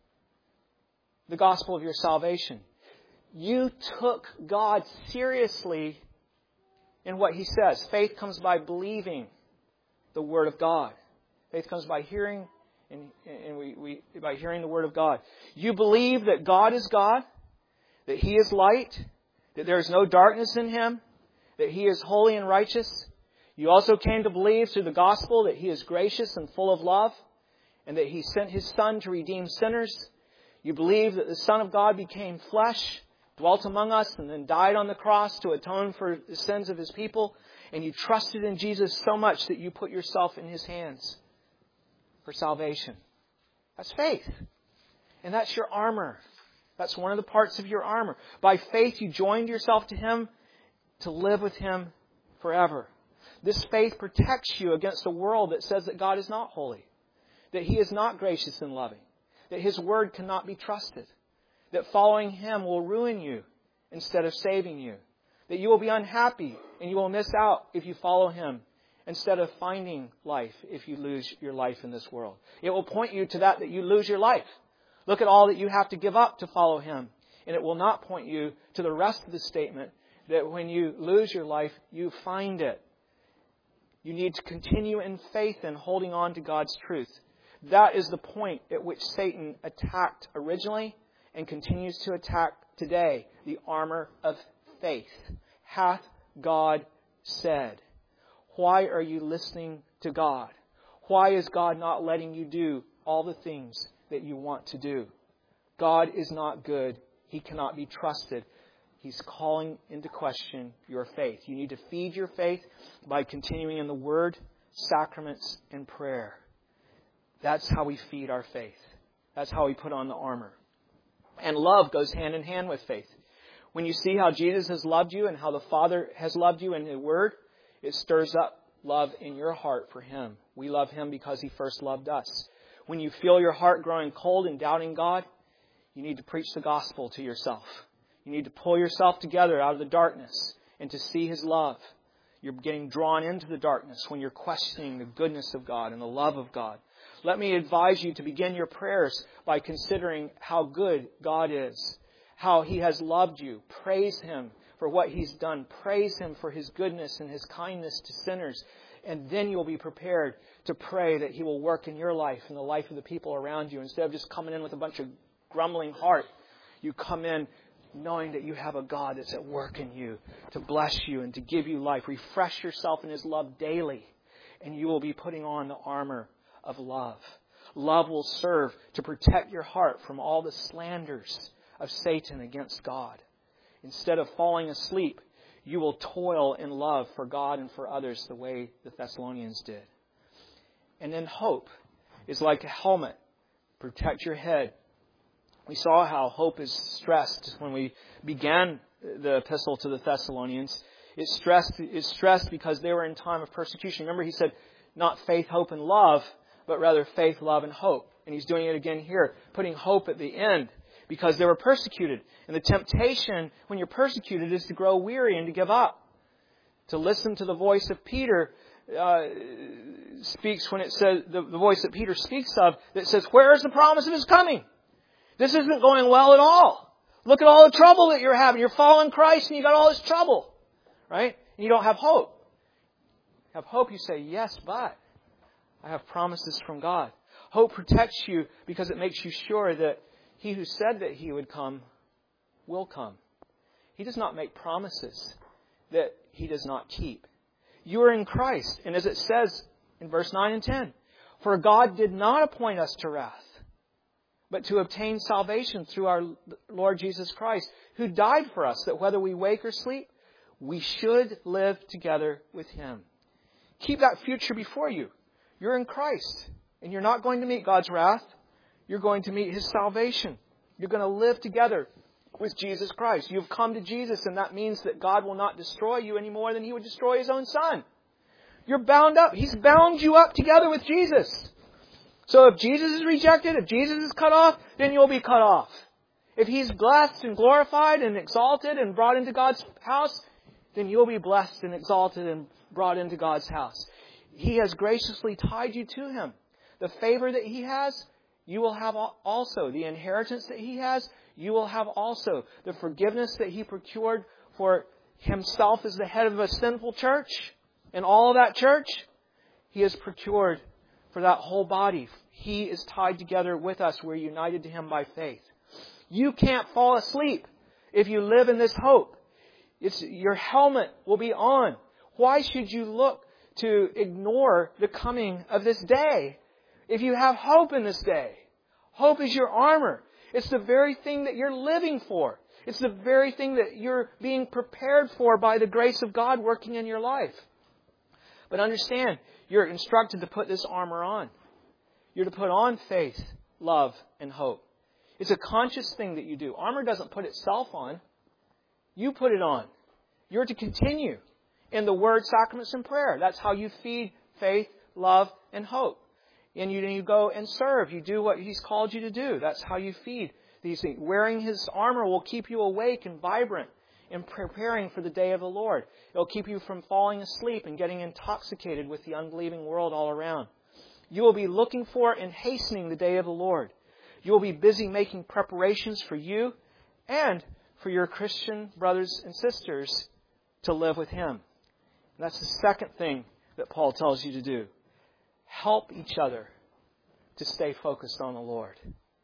the gospel of your salvation. You took God seriously in what He says. Faith comes by believing the Word of God. Faith comes by hearing and, and we, we by hearing the Word of God. You believe that God is God, that He is light, that there is no darkness in Him, that He is holy and righteous. You also came to believe through the gospel that He is gracious and full of love, and that He sent His Son to redeem sinners. You believe that the Son of God became flesh, dwelt among us, and then died on the cross to atone for the sins of His people. And you trusted in Jesus so much that you put yourself in His hands for salvation. That's faith. And that's your armor. That's one of the parts of your armor. By faith, you joined yourself to Him to live with Him forever. This faith protects you against a world that says that God is not holy, that He is not gracious and loving, that His Word cannot be trusted, that following Him will ruin you instead of saving you, that you will be unhappy and you will miss out if you follow Him instead of finding life if you lose your life in this world. It will point you to that, that you lose your life. Look at all that you have to give up to follow Him. And it will not point you to the rest of the statement that when you lose your life, you find it. You need to continue in faith and holding on to God's truth. That is the point at which Satan attacked originally and continues to attack today. The armor of faith. Hath God said? Why are you listening to God? Why is God not letting you do all the things that you want to do? God is not good. He cannot be trusted. He's calling into question your faith. You need to feed your faith by continuing in the Word, sacraments, and prayer. That's how we feed our faith. That's how we put on the armor. And love goes hand in hand with faith. When you see how Jesus has loved you and how the Father has loved you in His Word, it stirs up love in your heart for Him. We love Him because He first loved us. When you feel your heart growing cold and doubting God, you need to preach the gospel to yourself. You need to pull yourself together out of the darkness and to see His love. You're getting drawn into the darkness when you're questioning the goodness of God and the love of God. Let me advise you to begin your prayers by considering how good God is, how He has loved you. Praise Him for what He's done. Praise Him for His goodness and His kindness to sinners. And then you'll be prepared to pray that He will work in your life and the life of the people around you. Instead of just coming in with a bunch of grumbling heart, you come in knowing that you have a God that's at work in you to bless you and to give you life. Refresh yourself in His love daily, and you will be putting on the armor of love. Love will serve to protect your heart from all the slanders of Satan against God. Instead of falling asleep, you will toil in love for God and for others the way the Thessalonians did. And then hope is like a helmet. Protect your head. We saw how hope is stressed when we began the epistle to the Thessalonians. It's stressed, it's stressed because they were in time of persecution. Remember, he said, not faith, hope, and love, but rather faith, love, and hope. And he's doing it again here, putting hope at the end because they were persecuted. And the temptation when you're persecuted is to grow weary and to give up. To listen to the voice of Peter uh, speaks when it says, the, the voice that Peter speaks of, that says, where is the promise of His coming? This isn't going well at all. Look at all the trouble that you're having. You're following Christ and you got all this trouble. Right? And you don't have hope. You have hope, you say, yes, but I have promises from God. Hope protects you because it makes you sure that He who said that He would come will come. He does not make promises that He does not keep. You are in Christ. And as it says in verse nine and ten, for God did not appoint us to wrath, but to obtain salvation through our Lord Jesus Christ, who died for us, that whether we wake or sleep, we should live together with Him. Keep that future before you. You're in Christ, and you're not going to meet God's wrath. You're going to meet His salvation. You're going to live together with Jesus Christ. You've come to Jesus, and that means that God will not destroy you any more than He would destroy His own Son. You're bound up. He's bound you up together with Jesus. So if Jesus is rejected, if Jesus is cut off, then you'll be cut off. If He's blessed and glorified and exalted and brought into God's house, then you'll be blessed and exalted and brought into God's house. He has graciously tied you to Him. The favor that He has, you will have also. The inheritance that He has, you will have also. The forgiveness that He procured for Himself as the head of a sinful church and all of that church, He has procured for that whole body. He is tied together with us. We're united to Him by faith. You can't fall asleep if you live in this hope. It's, your helmet will be on. Why should you look to ignore the coming of this day if you have hope in this day? Hope is your armor. It's the very thing that you're living for. It's the very thing that you're being prepared for by the grace of God working in your life. But understand, you're instructed to put this armor on. You're to put on faith, love, and hope. It's a conscious thing that you do. Armor doesn't put itself on. You put it on. You're to continue in the Word, sacraments, and prayer. That's how you feed faith, love, and hope. And you, you go and serve. You do what He's called you to do. That's how you feed these things. Wearing His armor will keep you awake and vibrant in preparing for the day of the Lord. It will keep you from falling asleep and getting intoxicated with the unbelieving world all around. You will be looking for and hastening the day of the Lord. You will be busy making preparations for you and for your Christian brothers and sisters to live with Him. And that's the second thing that Paul tells you to do. Help each other to stay focused on the Lord.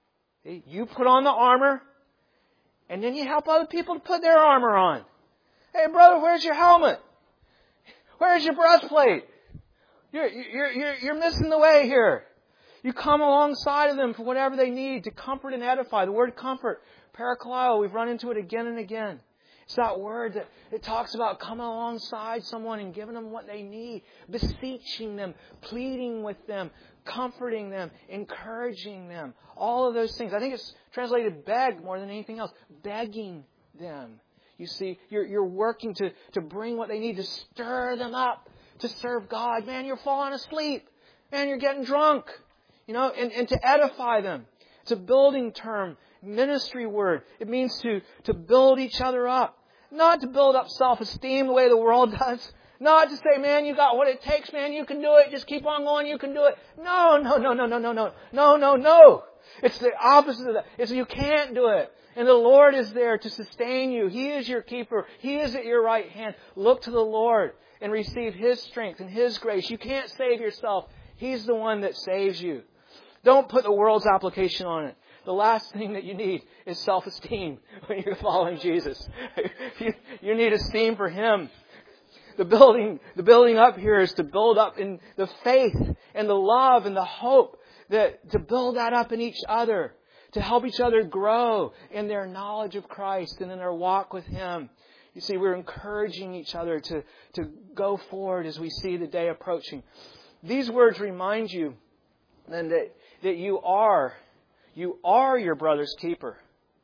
You put on the armor, and then you help other people to put their armor on. Hey, brother, where's your helmet? Where's your breastplate? You're, you're, you're, you're missing the way here. You come alongside of them for whatever they need to comfort and edify. The word comfort, parakaleo, we've run into it again and again. It's that word that it talks about coming alongside someone and giving them what they need, beseeching them, pleading with them, comforting them, encouraging them. All of those things. I think it's translated beg more than anything else. Begging them. You see, you're, you're working to, to bring what they need, to stir them up, to serve God. Man, you're falling asleep. Man, you're getting drunk. You know, and, and to edify them. It's a building term, ministry word. It means to, to build each other up. Not to build up self-esteem the way the world does. Not to say, man, you got what it takes, man, you can do it. Just keep on going, you can do it. No, no, no, no, no, no, no. No, no, no. It's the opposite of that. It's you can't do it. And the Lord is there to sustain you. He is your keeper. He is at your right hand. Look to the Lord and receive His strength and His grace. You can't save yourself. He's the one that saves you. Don't put the world's application on it. The last thing that you need is self-esteem when you're following Jesus. you, you need esteem for Him. The building, the building up here is to build up in the faith and the love and the hope, that to build that up in each other, to help each other grow in their knowledge of Christ and in their walk with Him. You see, we're encouraging each other to, to go forward as we see the day approaching. These words remind you then that, that you are, you are your brother's keeper.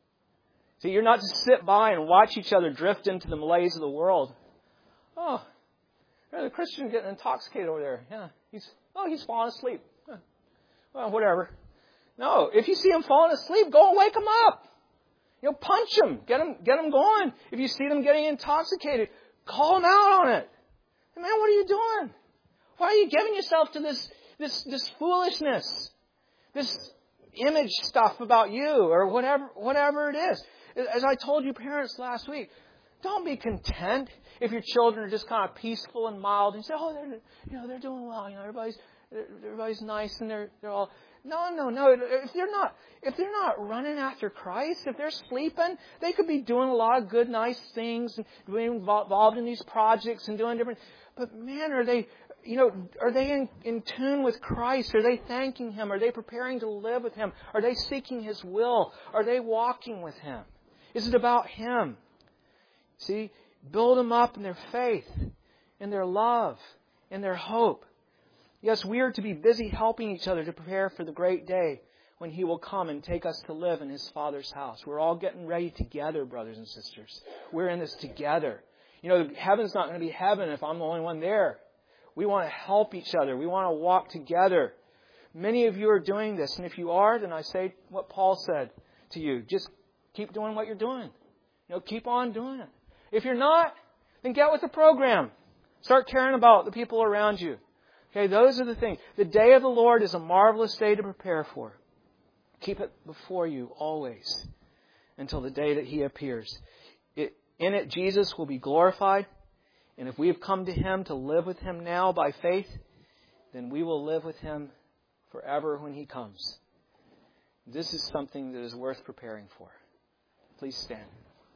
See, you're not to sit by and watch each other drift into the malaise of the world. Oh, the Christian getting intoxicated over there. Yeah, he's oh he's falling asleep. Well, whatever. No, if you see him falling asleep, go and wake him up. You know, punch him, get him, get him going. If you see them getting intoxicated, call him out on it. Man, what are you doing? Why are you giving yourself to this this this foolishness, this image stuff about you, or whatever whatever it is? As I told you parents last week, don't be content if your children are just kind of peaceful and mild and you say, oh, they're you know they're doing well. You know, everybody's everybody's nice and they're they're all. No, no, no. If they're not if they're not running after Christ, if they're sleeping, they could be doing a lot of good, nice things and being involved in these projects and doing different. But man, are they you know are they in, in tune with Christ? Are they thanking Him? Are they preparing to live with Him? Are they seeking His will? Are they walking with Him? Is it about Him? See, build them up in their faith, in their love, in their hope. Yes, we are to be busy helping each other to prepare for the great day when He will come and take us to live in His Father's house. We're all getting ready together, brothers and sisters. We're in this together. You know, heaven's not going to be heaven if I'm the only one there. We want to help each other. We want to walk together. Many of you are doing this, and if you are, then I say what Paul said to you. Just keep doing what you're doing. You know, keep on doing it. If you're not, then get with the program. Start caring about the people around you. Okay, those are the things. The day of the Lord is a marvelous day to prepare for. Keep it before you always until the day that He appears. It, in it, Jesus will be glorified. And if we have come to Him to live with Him now by faith, then we will live with Him forever when He comes. This is something that is worth preparing for. Please stand.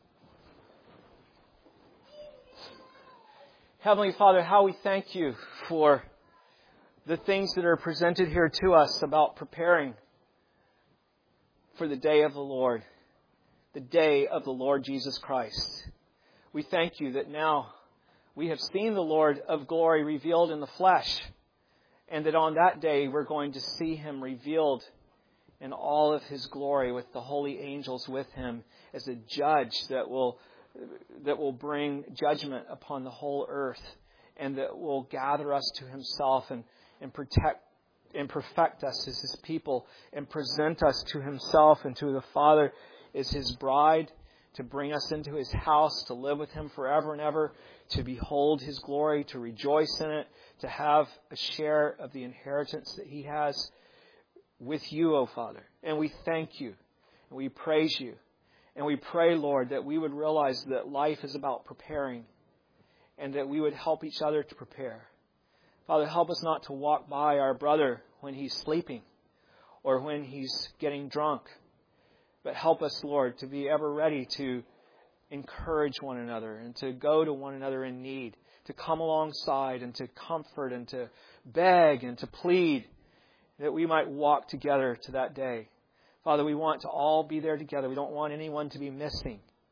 Heavenly Father, how we thank You for the things that are presented here to us about preparing for the day of the Lord, the day of the Lord Jesus Christ. We thank You that now we have seen the Lord of glory revealed in the flesh, and that on that day we're going to see Him revealed in all of His glory with the holy angels with Him as a judge that will that will bring judgment upon the whole earth, and that will gather us to Himself and, and protect and perfect us as His people and present us to Himself and to the Father as His bride, to bring us into His house, to live with Him forever and ever, to behold His glory, to rejoice in it, to have a share of the inheritance that He has with You, O Father. And we thank You, and we praise You. And we pray, Lord, that we would realize that life is about preparing, and that we would help each other to prepare. Father, help us not to walk by our brother when he's sleeping or when he's getting drunk. But help us, Lord, to be ever ready to encourage one another and to go to one another in need, to come alongside and to comfort and to beg and to plead, that we might walk together to that day. Father, we want to all be there together. We don't want anyone to be missing.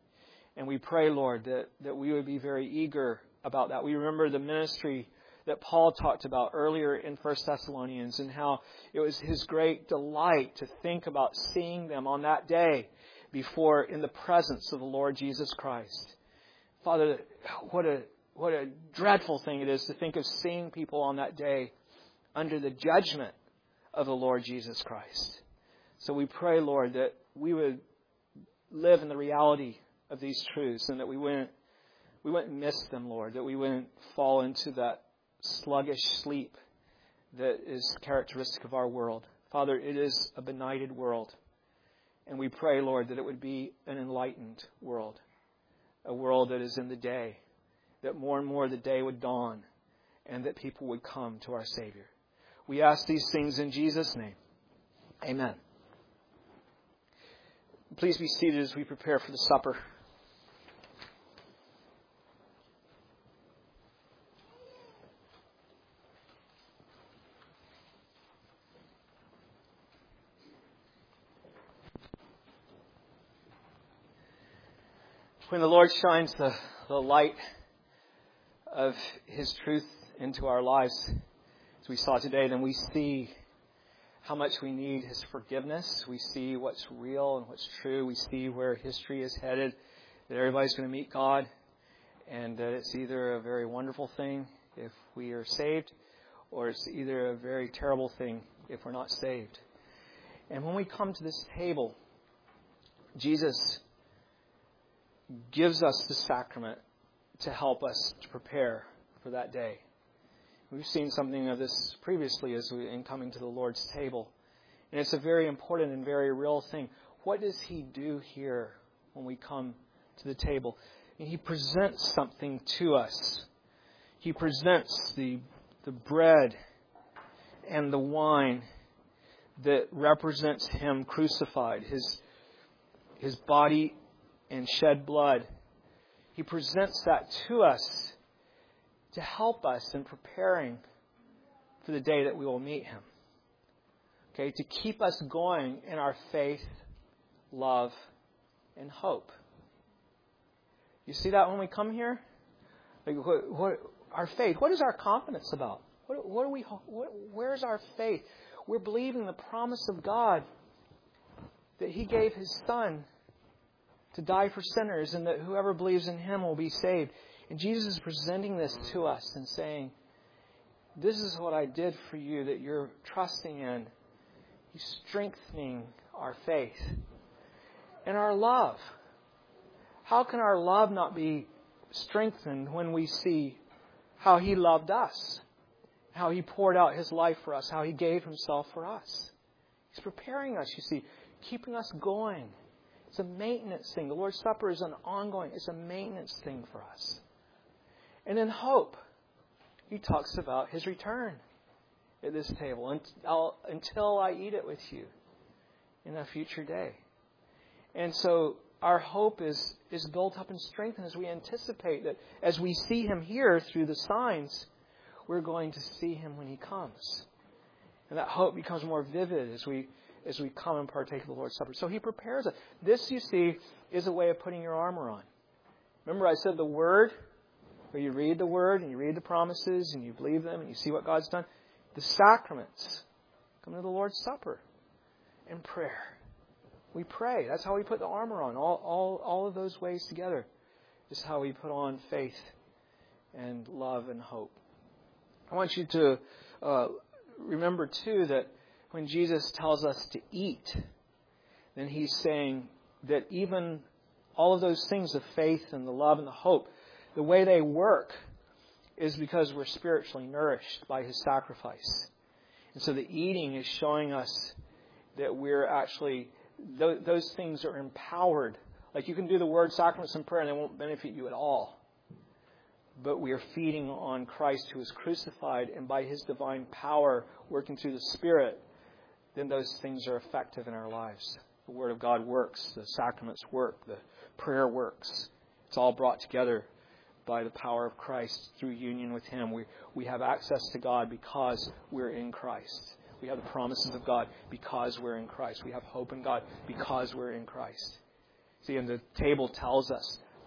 And we pray, Lord, that, that we would be very eager about that. We remember the ministry that Paul talked about earlier in First Thessalonians and how it was his great delight to think about seeing them on that day before in the presence of the Lord Jesus Christ. Father, what a what a dreadful thing it is to think of seeing people on that day under the judgment of the Lord Jesus Christ. So we pray, Lord, that we would live in the reality of these truths and that we wouldn't we wouldn't miss them, Lord, that we wouldn't fall into that sluggish sleep that is characteristic of our world. Father, it is a benighted world. And we pray, Lord, that it would be an enlightened world, a world that is in the day, that more and more the day would dawn and that people would come to our Savior. We ask these things in Jesus' name. Amen. Please be seated as we prepare for the supper. When the Lord shines the, the light of His truth into our lives, as we saw today, then we see how much we need His forgiveness. We see what's real and what's true. We see where history is headed, that everybody's going to meet God, and that it's either a very wonderful thing if we are saved, or it's either a very terrible thing if we're not saved. And when we come to this table, Jesus gives us the sacrament to help us to prepare for that day. We've seen something of this previously as we in coming to the Lord's table. And it's a very important and very real thing. What does He do here when we come to the table? And He presents something to us. He presents the, the bread and the wine that represents Him crucified, His, His body and shed blood. He presents that to us to help us in preparing for the day that we will meet Him. Okay, to keep us going in our faith, love, and hope. You see that when we come here? Like what, what our faith? What is our confidence about? What, what are we? What, where's our faith? We're believing the promise of God that He gave His Son to die for sinners, and that whoever believes in Him will be saved. And Jesus is presenting this to us and saying, this is what I did for you that you're trusting in. He's strengthening our faith and our love. How can our love not be strengthened when we see how He loved us, how He poured out His life for us, how He gave Himself for us? He's preparing us, you see, keeping us going. It's a maintenance thing. The Lord's Supper is an ongoing, it's a maintenance thing for us. And in hope, He talks about His return at this table until I eat it with you in a future day. And so our hope is, is built up and strengthened as we anticipate that as we see Him here through the signs, we're going to see Him when He comes. And that hope becomes more vivid as we as we come and partake of the Lord's Supper. So He prepares us. This, you see, is a way of putting your armor on. Remember I said the Word, where you read the Word and you read the promises and you believe them and you see what God's done. The sacraments come to the Lord's Supper and prayer. We pray. That's how we put the armor on. All, all, all of those ways together is how we put on faith and love and hope. I want you to uh, remember, too, that when Jesus tells us to eat, then He's saying that even all of those things, the faith and the love and the hope, the way they work is because we're spiritually nourished by His sacrifice. And so the eating is showing us that we're actually, th- those things are empowered. Like you can do the word, sacraments, and prayer and they won't benefit you at all. But we are feeding on Christ who is crucified, and by His divine power working through the Spirit, then those things are effective in our lives. The Word of God works. The sacraments work. The prayer works. It's all brought together by the power of Christ through union with Him. We, we have access to God because we're in Christ. We have the promises of God because we're in Christ. We have hope in God because we're in Christ. See, and the table tells us,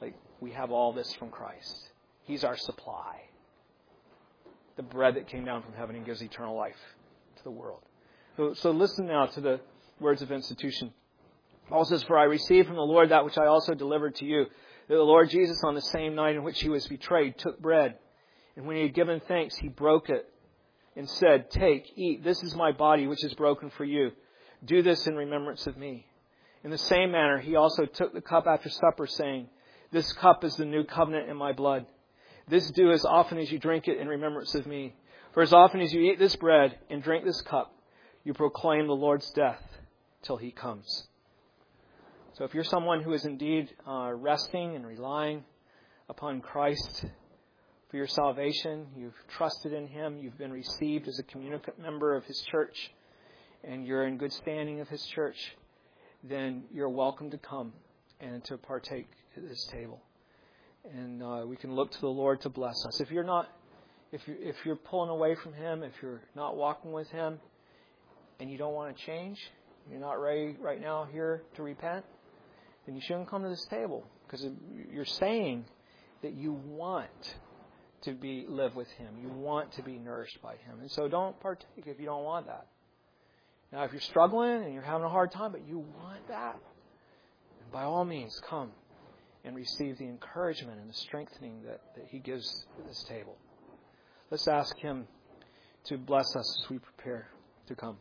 like we have all this from Christ. He's our supply. The bread that came down from heaven and gives eternal life to the world. So, so listen now to the words of institution. Paul says, "For I received from the Lord that which I also delivered to you, that the Lord Jesus on the same night in which he was betrayed took bread. And when he had given thanks, he broke it and said, 'Take, eat, this is my body which is broken for you. Do this in remembrance of me.' In the same manner, he also took the cup after supper, saying, 'This cup is the new covenant in my blood. This do as often as you drink it in remembrance of me. For as often as you eat this bread and drink this cup, you proclaim the Lord's death till he comes.'" So if you're someone who is indeed uh, resting and relying upon Christ for your salvation, you've trusted in him, you've been received as a communicant member of his church, and you're in good standing of his church, then you're welcome to come and to partake at this table. And uh, we can look to the Lord to bless us. If you're not, if you if you're pulling away from him, if you're not walking with him, and you don't want to change, you're not ready right now here to repent, then you shouldn't come to this table, because you're saying that you want to be live with him. You want to be nourished by him. And so don't partake if you don't want that. Now, if you're struggling and you're having a hard time, but you want that, then by all means, come and receive the encouragement and the strengthening that, that he gives at this table. Let's ask him to bless us as we prepare to come.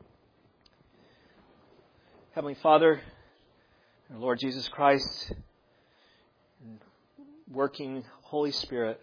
Heavenly Father, our Lord Jesus Christ, and working Holy Spirit,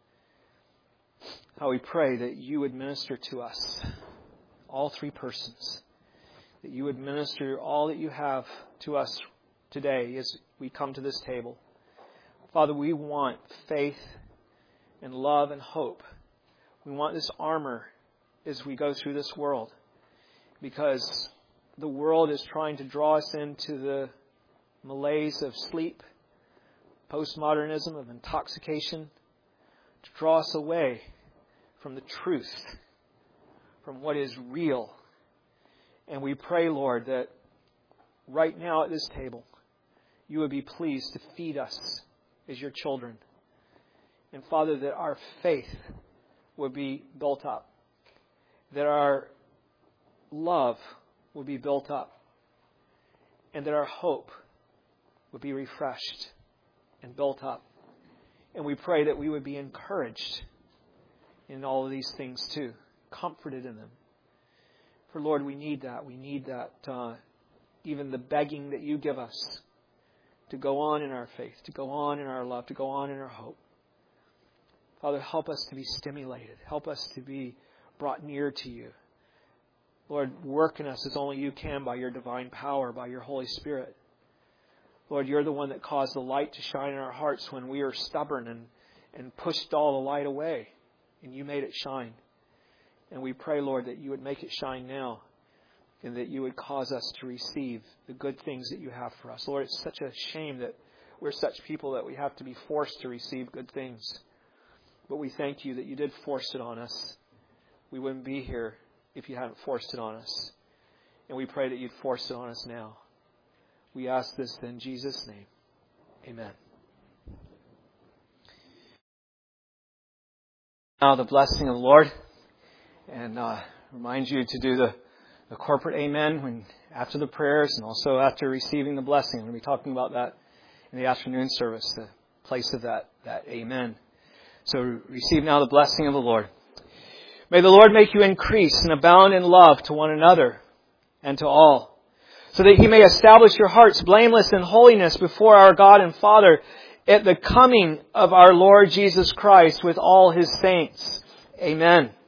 how we pray that you would minister to us, all three persons, that you would minister all that you have to us today as we come to this table. Father, we want faith and love and hope. We want this armor as we go through this world, because the world is trying to draw us into the malaise of sleep, postmodernism, of intoxication, to draw us away from the truth, from what is real. And we pray, Lord, that right now at this table, you would be pleased to feed us as your children. And Father, that our faith would be built up, that our love would be built up, and that our hope would be refreshed and built up. And we pray that we would be encouraged in all of these things too, comforted in them. For Lord, we need that. We need that, uh, even the begging that you give us to go on in our faith, to go on in our love, to go on in our hope. Father, help us to be stimulated. Help us to be brought near to you. Lord, work in us as only you can by your divine power, by your Holy Spirit. Lord, you're the one that caused the light to shine in our hearts when we are stubborn and, and pushed all the light away. And you made it shine. And we pray, Lord, that you would make it shine now, and that you would cause us to receive the good things that you have for us. Lord, it's such a shame that we're such people that we have to be forced to receive good things. But we thank you that you did force it on us. We wouldn't be here if you hadn't forced it on us. And we pray that you'd force it on us now. We ask this in Jesus' name. Amen. Now the blessing of the Lord. And uh, remind you to do the, the corporate amen when after the prayers, and also after receiving the blessing. I'm going to be talking about that in the afternoon service, the place of that, that amen. So receive now the blessing of the Lord. May the Lord make you increase and abound in love to one another and to all, so that he may establish your hearts blameless in holiness before our God and Father at the coming of our Lord Jesus Christ with all his saints. Amen.